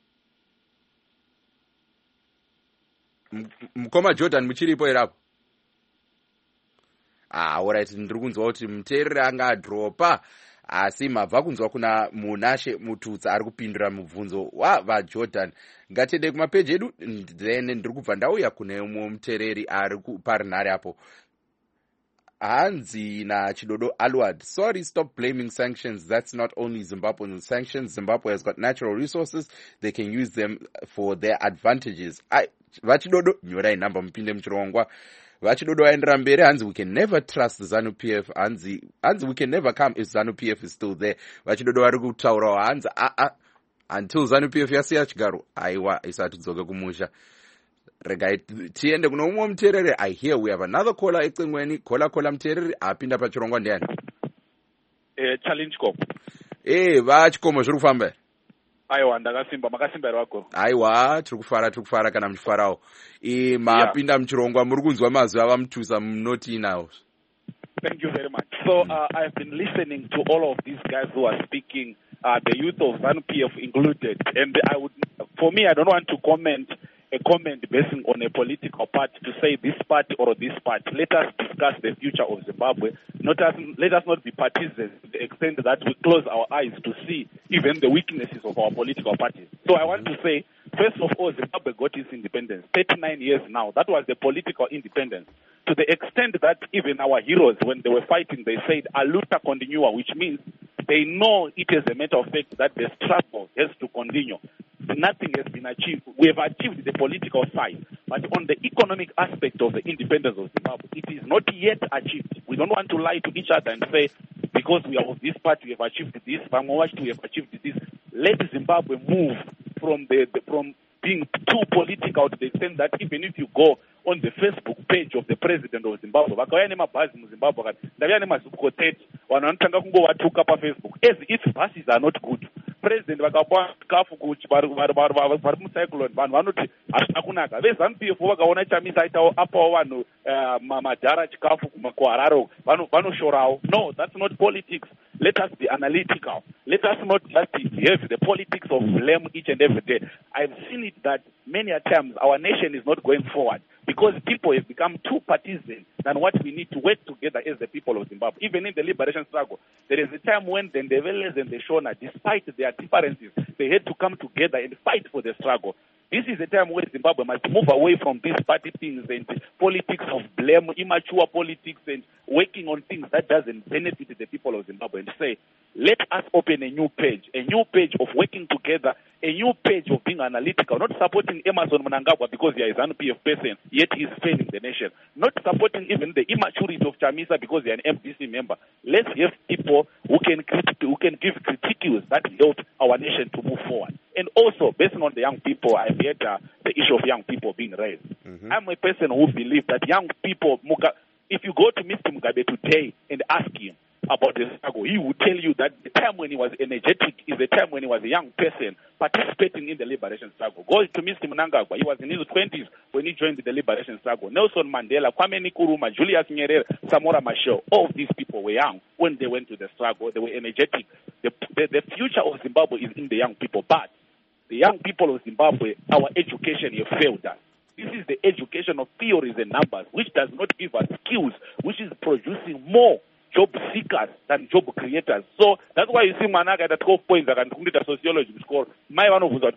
Mukoma Jordan muchiripo here apo? Alright, ndiri kunzwa kuti muteereri anga adropa, asi mabva kunzwa kuna Munashe Mututsa ari kupindura mubvunzo vaJordan. Ngatiende kumapeji edu, then ndiri kubva ndauya kune umwe muteereri ari parunhare apo. Hanzi na Chidodo Alwad, sorry, stop blaming sanctions. That's not only Zimbabwean sanctions. Zimbabwe has got natural resources. They can use them for their advantages. Vachidodo, nyorai namba mpinde mchirongwa. Vachidodo aendera mberi, hanzi we can never trust ZANU-PF. Hanzi we can never come if ZANU-PF is still there. Vachidodo vari kutaura hanzi until ZANU-PF yasiya chigaro. Aiwa, isati kudzoka kumusha. Regai tiende kuno umwe muteereri. I hear we have another caller ecingweni. Caller muteereri apinda pachirongwa ndiani? Challenge cop. Vachikomo zviri kufamba. Aiwa, ndakasimba, makasimba ere wako? Aiwa, tiri kufara kana muchifarawo. Mapinda muchirongwa, muri kunzwa mazwi ava Mututsa, munoti nawo. Thank you very much. So I've been listening to all of these guys who are speaking, the youth of ZANU-PF included, and for me, I don't want to comment basing on a political party to say this party or this party. Let us discuss the future of Zimbabwe. Let us not be partisan to the extent that we close our eyes to see even the weaknesses of our political parties. So I want to say, first of all, Zimbabwe got its independence 39 years now. That was the political independence. To the extent that even our heroes, when they were fighting, they said, "A luta continua," which means they know it is a matter of fact that the struggle has to continue. Nothing has been achieved. We have achieved the political side, but on the economic aspect of the independence of Zimbabwe, it is not yet achieved. We don't want to lie to each other and say, because we are of this party, we have achieved this, we have achieved this. Let Zimbabwe move from being too political to the extent that even if you go on the Facebook page of the president of Zimbabwe, vakauya nemabhazi muZimbabwe vakati ndavya nemazikokoteti vanhu vanotanga kungovatuka paFacebook as if buses are not good. president vakapa chikafu vari mucyclone vanhu vanoti hazvina kunaka. VeZANU-PF vakaona Chamisa aitawo apawo vanhu madhara chikafu kuHarare vanoshorawo. No, that's not politics. Let us be analytical. Let us not just behave the politics of blame each and every day. I've seen it that many a times our nation is not going forward because people have become too partisan than what we need to work together as the people of Zimbabwe. Even in the liberation struggle, there is a time when the Ndeveles and the Shona, despite their differences, they had to come together and fight for the struggle. This is a time where Zimbabwe must move away from these party things and politics of blame, immature politics, and working on things that doesn't benefit the people of Zimbabwe, and say, let us open a new page of working together, a new page of being analytical, not supporting Emmerson Mnangagwa because he is an ZANU-PF person, yet he is failing the nation. Not supporting even the immaturity of Chamisa because they are an MDC member. Let's have people who can give critiques that help our nation to move forward. And also, based on the young people, I've heard the issue of young people being raised. Mm-hmm. I'm a person who believes that young people, if you go to Mr. Mugabe today and ask him about the struggle, he would tell you that the time when he was energetic is the time when he was a young person participating in the liberation struggle. Go to Mr. Mnangagwa, he was in his 20s when he joined the liberation struggle. Nelson Mandela, Kwame Nkrumah, Julius Nyerere, Samora Machel, all of these people were young when they went to the struggle. They were energetic. The future of Zimbabwe is in the young people, but the young people of Zimbabwe, our education has failed us. This is the education of theories and numbers, which does not give us skills, which is producing more job seekers than job creators. So that's why you see Manaka at 12 points that can sociology score. My one of us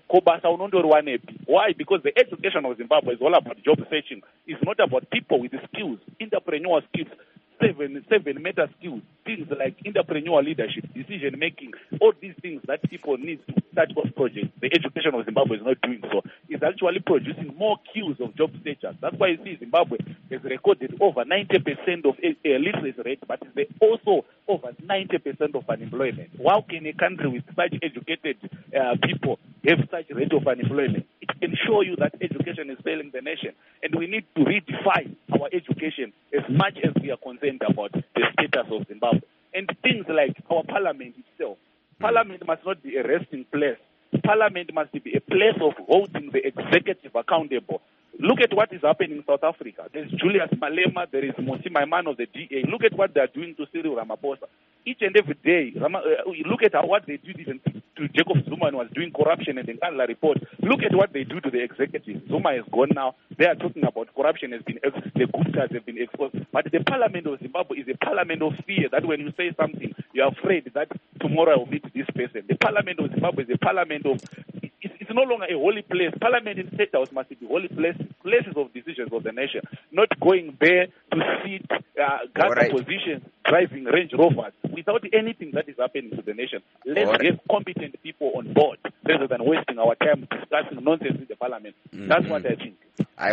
why? Because the education of Zimbabwe is all about job searching. It's not about people with the skills, entrepreneurial skills, seven meta skills, things like entrepreneurial leadership, decision making, all these things that people need to start off projects. The education of Zimbabwe is not doing so. It's actually producing more queues of job seekers. That's why you see Zimbabwe has recorded over 90% of literacy rate, but it's also over 90% of unemployment. How can a country with such educated people have such rate of unemployment? It can show you that education is failing the nation, and we need to redefine our education as much as we are concerned about the status of Zimbabwe. And things like our parliament itself. Parliament must not be a resting place. Parliament must be a place of holding the executive accountable. Look at what is happening in South Africa. There's Julius Malema, there is Mmusi Maimane of the DA. Look at what they are doing to Cyril Ramaphosa. Each and every day, look at what they did even to Jacob Zuma and was doing corruption and the Nkandla report. Look at what they do to the executive. Zuma is gone now. They are talking about corruption has been the Guptas have been exposed. But the parliament of Zimbabwe is a parliament of fear, that when you say something, you are afraid that tomorrow I will meet this person. The parliament of Zimbabwe is a parliament of... It's no longer a holy place. Parliament in State House must be holy places of decisions of the nation, not going there to sit, gather positions, driving Range Rovers without anything that is happening to the nation. Let's get competent people on board rather than wasting our time discussing nonsense in the parliament. That's what I think.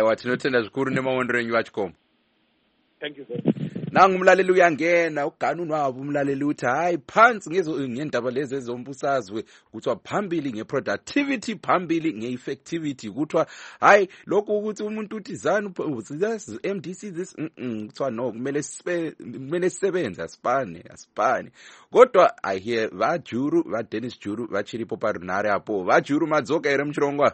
Thank you, sir. Nangu umlaleli uyangena uganuni wabo umlaleli uthi hayi phansi ngendaba lezi ezombusazwe kuthiwa phambili ngeproductivity phambili ngeeffectivity kuthiwa hayi lokho ukuthi umuntu uthi ZANU MDC this kuthiwa no kumele sisebenze asipane kodwa I hear vajuru va Dennis Juru vachiripo parunare apo vajuru madzoka ere muchirongwa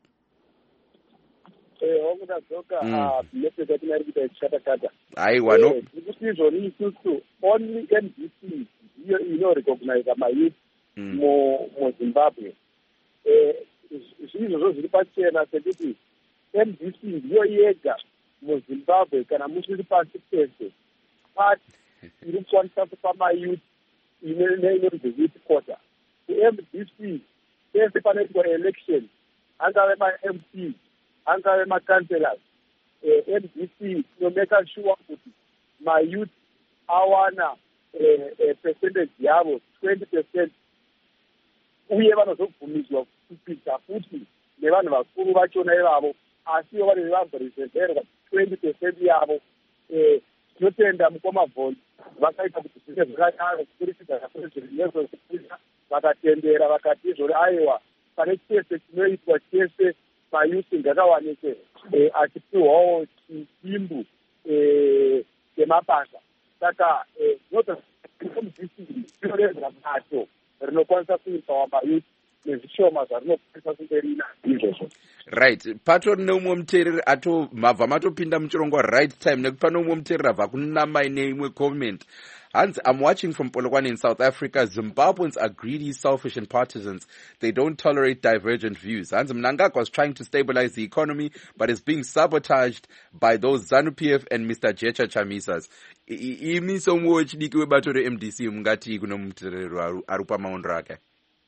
aiwa no kuti izvoni isusu only MDC iyo inorecognize mayouth muZimbabwe zvinhu zviri pachena sekuti MDC ndiyo yega muZimbabwe kana musiri pasi pese pati iri kukwanisa kupa mayouth inonzi youth quota kuMDC pese panoitwa election angave maMP angave macancelors MDC inomeka sure kuti mayouth awana percentage yavo 20% uye vanozobvumidzwa kupinda futi nevanhu vakuru vachona ivavo asiwo vanenge vabvereserverwa 20% yavo tinotenda mukoma Bvonzi vakaita kuti zvine zvakadaro kuburikidza naprezidenti vakatendera vakati izvori aiwa pane chese chinoitwa chese mayouth ngakawanike achipiwawo chimbu chemabasa saka inotoreza bato rinokwanisa kuipawa mayouth nezvishoma zvarinokwanisa kunge rina izvozvo. Right. Pato neumwe muteereri mabva matopinda muchirongwa right time nekuti pano umwe muteereri abva kunamai neimwe comment. Hans, I'm watching from Polokwane in South Africa. Zimbabweans are greedy, selfish, and partisans. They don't tolerate divergent views. Hans Mnangagwa was trying to stabilize the economy, but is being sabotaged by those ZANU-PF and Mr. Jecha Chamisas. Imi somwe wechidiki webato re-MDC mungati kuno muteereri arupa maondo ake.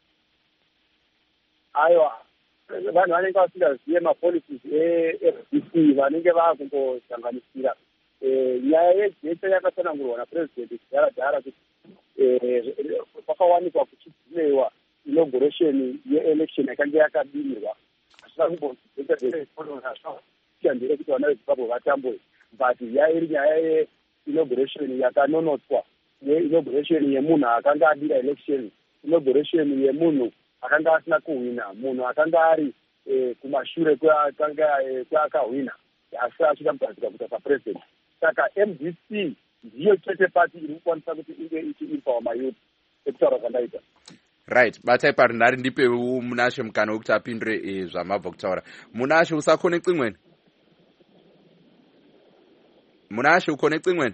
Aiwa, vanhu vanenge vasingazive mapolicies e-FDC vanenge vakumbosanganisira nyaya yejecha yakasanangurwa napresident kudhara kuti kwakawanikwa kuchidzimewa inauguration yeelection yakanga yakabinirwa asina kumboshandire kuti vana vezimbabwe vatambwe, but yairi nyaya yeinauguration yakanonotswa, yeinauguration yemunhu akanga adira election, inauguration yemunhu akanga asina kuhwina, munhu akanga ari kumashure kweakahwina asi achida kugadzika kuita sapresident. Saka MDC ndiyo chete pati iri kukwanisa kuti inge ichiimpawa mayuth ekutaura zvandaita. Right, batai parinhari ndipe Munashe mukana wekuti apindure zvamabva kutaura. Munashe usaconnect imweni. Munashe uconnect imweni.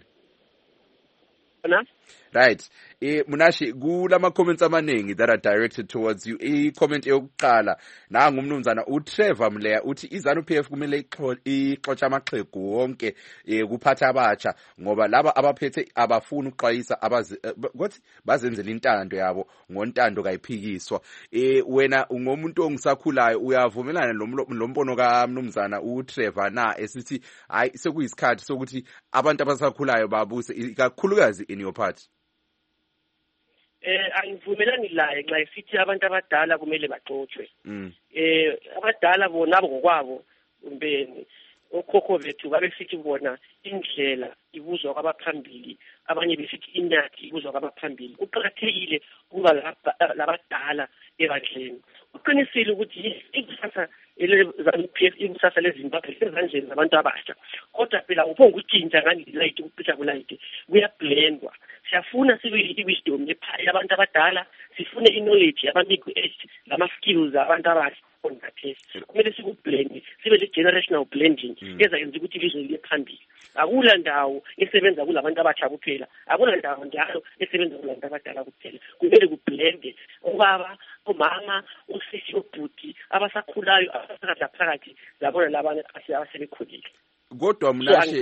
Right. Munashe kula ma-comments amaningi that are directed towards you. I-comment yokuqala nangu umnumzana uTrevor Mleya uthi iZANU-PF kumele ixotsha amaxhegu wonke kuphatha abatsha ngoba laba abaphethe abafuna ukuxwayisa abazi bazenzela intando yabo ngontando kayiphikiswa. Wena ungomuntu ongisakhulayo uyavumelana lombono kaMnumzana uTrevor na esithi hayi sekuyisikhathi sokuthi abantu abasakhulayo babuse ikakhulukazi in your part? Angivumelani laye nxa esithi abantu abadala kumele baxoxwe. Abadala bona ngokwabo umbeni okhokho bethu babesithi bona indlela ibuzwa kwabaphambili, abanye besithi inyathi ibuzwa kwabaphambili. Kuqakathekile ukuba labadala ebandleni. Uqinisile ukuthi ikusasa ZANU-PF ikusasa leZimbabwe lisezandleni zabantu abasha. Kodwa phela uphonga utshintsha ngani light ukucisha kulight kuyablendwa. Siyafuna sibe i-wisdom yabantu abadala, sifune i-knowledge yabantu age lama-skills abantu abasha. Kumele sikublende sibe le-generational blending ezayenza ukuthi ilizwe liye phambili. Akula ndawo esebenza kulabantu abasha kuphela, akula ndawo njalo esebenza kulabantu abadala kuphela. Kumele kublende obaba, omama, osisi, obhuti abasakhulayo abasakadla phakathi labona labana asebekhulile. Kodwa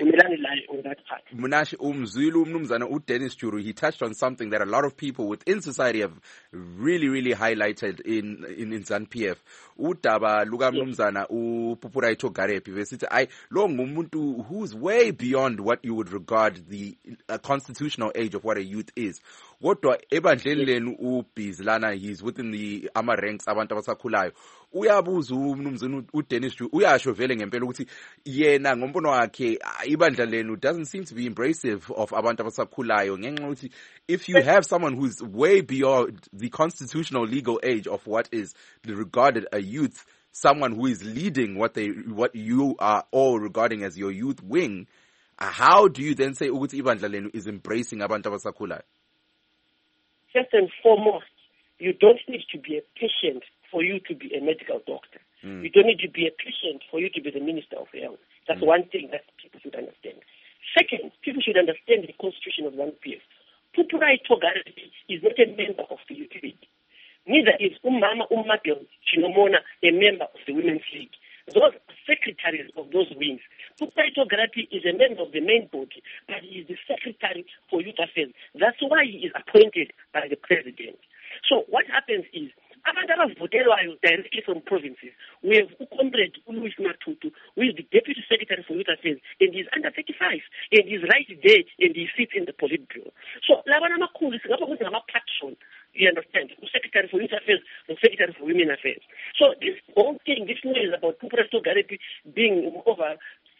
Munashe umzwile umnumzana uDennis Juru, he touched on something that a lot of people within society have really highlighted in ZANU-PF. Udaba luka mnumzana uPupuraito Garepi besithi ay lo ngumuntu who's way beyond what you would regard the constitutional age of what a youth is. Kodwa ebandleni lenu ubizilana, he's within the ama ranks abantu abasakhulayo. Uyabuza umnumzana uDennis Juru, uyasho vele ngempela ukuthi yena ngombono wakhe ibandla lenu doesn't seem to be embracive of abantu abasakhulayo ngenxa ukuthi if you have someone who's way beyond the constitutional legal age of what is regarded a youth, someone who is leading what you are all regarding as your youth wing, how do you then say ukuthi ibandla lenu is embracing abantu abasakhulayo? First and foremost, you don't need to be a patient for you to be a medical doctor. You don't need to be a patient for you to be the Minister of Health. That's one thing that people should understand. Second, people should understand the constitution of ZANU-PF. Pupuraito Garepi is not a member of the utility. Neither is Umama Umagel Chinomona a member of the Women's League. Those are secretaries of those wings. Pupuraito Garepi is a member of the main body, but he is the secretary for youth affairs. That's why he is appointed by the president. So what happens is, abantu abavotelwayo directly from provinces, we have Comrade Louis Matutu, who is the Deputy Secretary for Youth Affairs, and he's under 35, and he's right there, and he sits in the Politburo. So, labana makhulu singapha ukuthi ngama-patron, you understand, the Secretary for Youth Affairs, the Secretary for Women Affairs. So, this whole thing, this noise about Pupuraito Garepi being over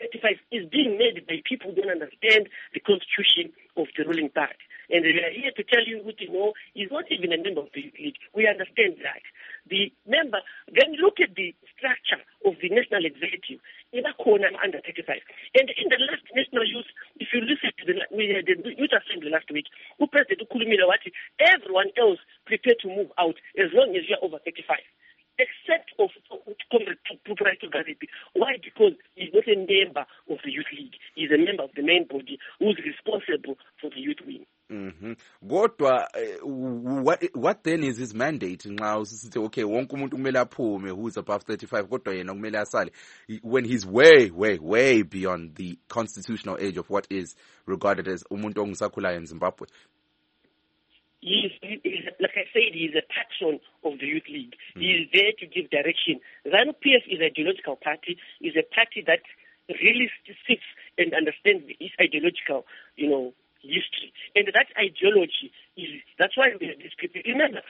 35 is being made by people who don't understand the constitution of the ruling party. And we are here to tell you, he's not even a member of the youth league. We understand that. The member, then look at the structure of the national executive in a corner under 35. And in the last national youth, if you listen to the youth assembly last week, who President Ukhulumile Wathi, everyone else prepared to move out as long as you're over 35. Except of Comrade Pupuraito Garepi. Why? Because he's not a member of the youth league. He's a member of the main body who's responsible for the youth wing. Kodwa what then is his mandate? Now sithi okay, wonke umuntu kumele aphume who's above 35 kodwa yena kumele asale when he's way beyond the constitutional age of what is regarded as umuntu ongisakhulayo in Zimbabwe. He's, like I said, he's a patron of the Youth League. He is there to give direction. The ZANU-PF is an ideological party, is a party that really sits and understands its ideological, history. And that ideology that's why we have this people. Remember,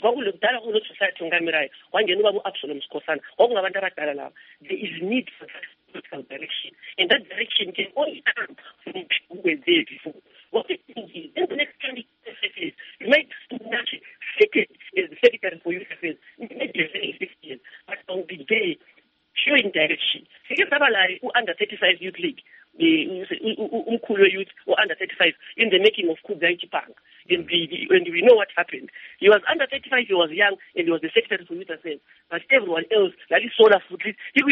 there is need for that political direction. And that direction can only come from people who were there before. What it means is, in the next 20 years, you might second as the Secretary for Youth Affairs, maybe very 6 years, but on the day, showing direction. Under 35 Youth League, the youth or under 35 in the making of Kugai Bank. And we know what happened. He was under 35, he was young, and he was the Secretary for Youth Affairs. But everyone else, like Solar Footlit,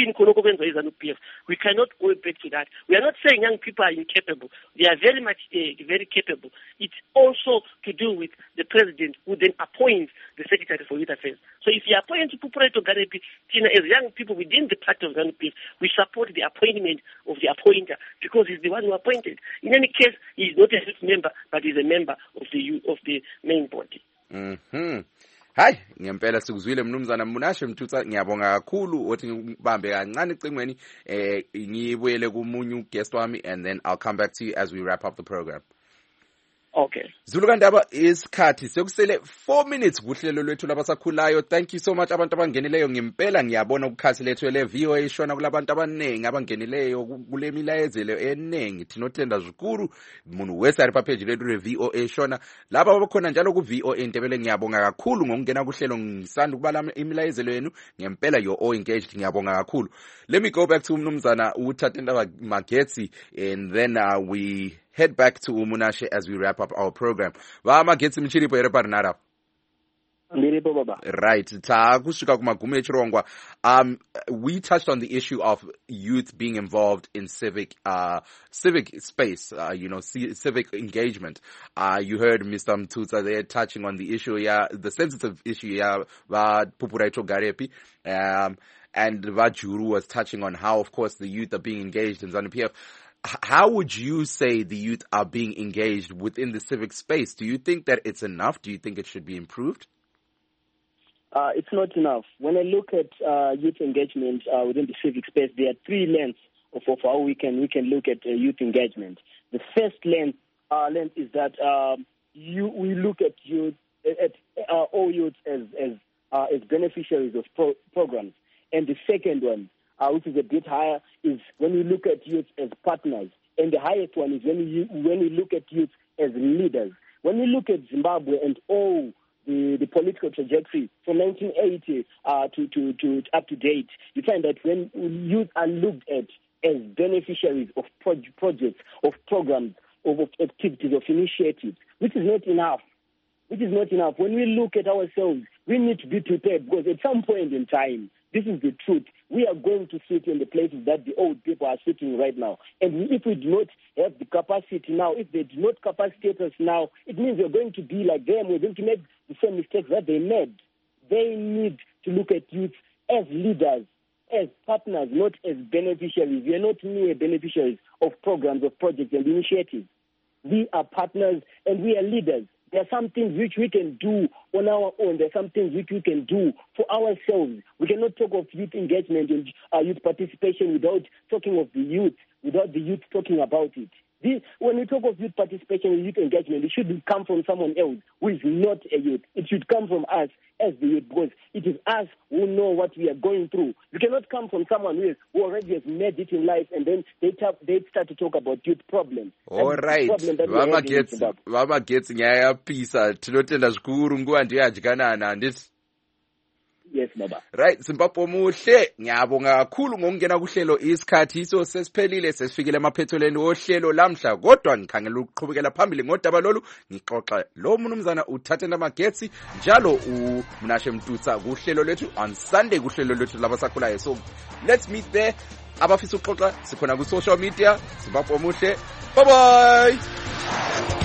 we cannot go back to that. We are not saying young people are incapable. They are very much very capable. It's also to do with the president who then appoints the Secretary for Youth Affairs. So if you appoint Pupuraito Garepi, as young people within the party of ZANU-PF, we support the appointment of the appointer because he's the one who appointed. In any case, he's not a youth member, but he's a member of the main body. Hayi ngempela sikuzwile mnumzana Munashe Mthutsa, ngiyabonga kakhulu othi ngibambe kancane icingweni ngibuyele kumunye guest wami and then I'll come back to you as we wrap up the program. Okay. Zulu Kandaba isikhathi sekusele 4 minutes kuhlelo lwethu labasakhulayo. Thank you so much abantu abangenileyo ngempela ngiyabona ukukhathi lethu le VOA ishona kulabantu abanengi abangenileyo kule milayezelo enengi thinothenda zikuru umuntu wesari pa page lethu le VOA ishona laba abakhona njalo ku VOA Ndebele ngiyabonga kakhulu ngokungena kuhlelo ngisanda ukubala imilayezelo yenu ngempela you're all engaged ngiyabonga kakhulu. Let me go back to umnumzana uThatenda Magetsi and then we head back to Munashe as we wrap up our program. Magetsi mchiripo ere parinara. Right. We touched on the issue of youth being involved in civic space, civic engagement. You heard Mr. Mthutsa there touching on the issue, the sensitive issue, Pupuraito Garepi, and Vajuru was touching on how, of course, the youth are being engaged in ZANU-PF. How would you say the youth are being engaged within the civic space? Do you think that it's enough? Do you think it should be improved? It's not enough. When I look at youth engagement within the civic space, there are three lengths of how we can look at youth engagement. The first length is that we look at youth all youth as beneficiaries of programs, and the second one, which is a bit higher, is when we look at youth as partners. And the highest one is when we look at youth as leaders. When we look at Zimbabwe and all the political trajectory from 1980 to up to date, you find that when youth are looked at as beneficiaries of projects, of programs, of activities, of initiatives, which is not enough. When we look at ourselves, we need to be prepared because at some point in time, this is the truth. We are going to sit in the places that the old people are sitting right now. And if we do not have the capacity now, if they do not capacitate us now, it means we're going to be like them. We're going to make the same mistakes that they made. They need to look at youth as leaders, as partners, not as beneficiaries. We are not mere beneficiaries of programs, of projects and initiatives. We are partners and we are leaders. There are some things which we can do on our own. There are some things which we can do for ourselves. We cannot talk of youth engagement and youth participation without talking of the youth, without the youth talking about it. When we talk of youth participation and youth engagement, it shouldn't come from someone else who is not a youth. It should come from us as the youth, because it is us who know what we are going through. You cannot come from someone who already has made it in life, and then they start to talk about youth problems. All right. Vama gets nyaya pisa. Tinotenda zvikuru nguva ndiyo yadyanana handiti. Yes, baba. Right, Zimbabwe muhle, ngiyabonga kakhulu ngokungena kuhlelo isikhathi iso sesiphelile sesifikile emaphethelweni ohlelo lamhla, kodwa ngikhangela ukuqhubekela phambili ngodaba lolu ngixoxa lo mnumzana uThatenda Magetsi njalo uMnashe Mtutsa kuhlelo lethu on Sunday kuhlelo lethu labasakhulayo. So let's meet there. Abafisa ukuxoxa sikhona ku social media. Zimbabwe muhle. Bye bye.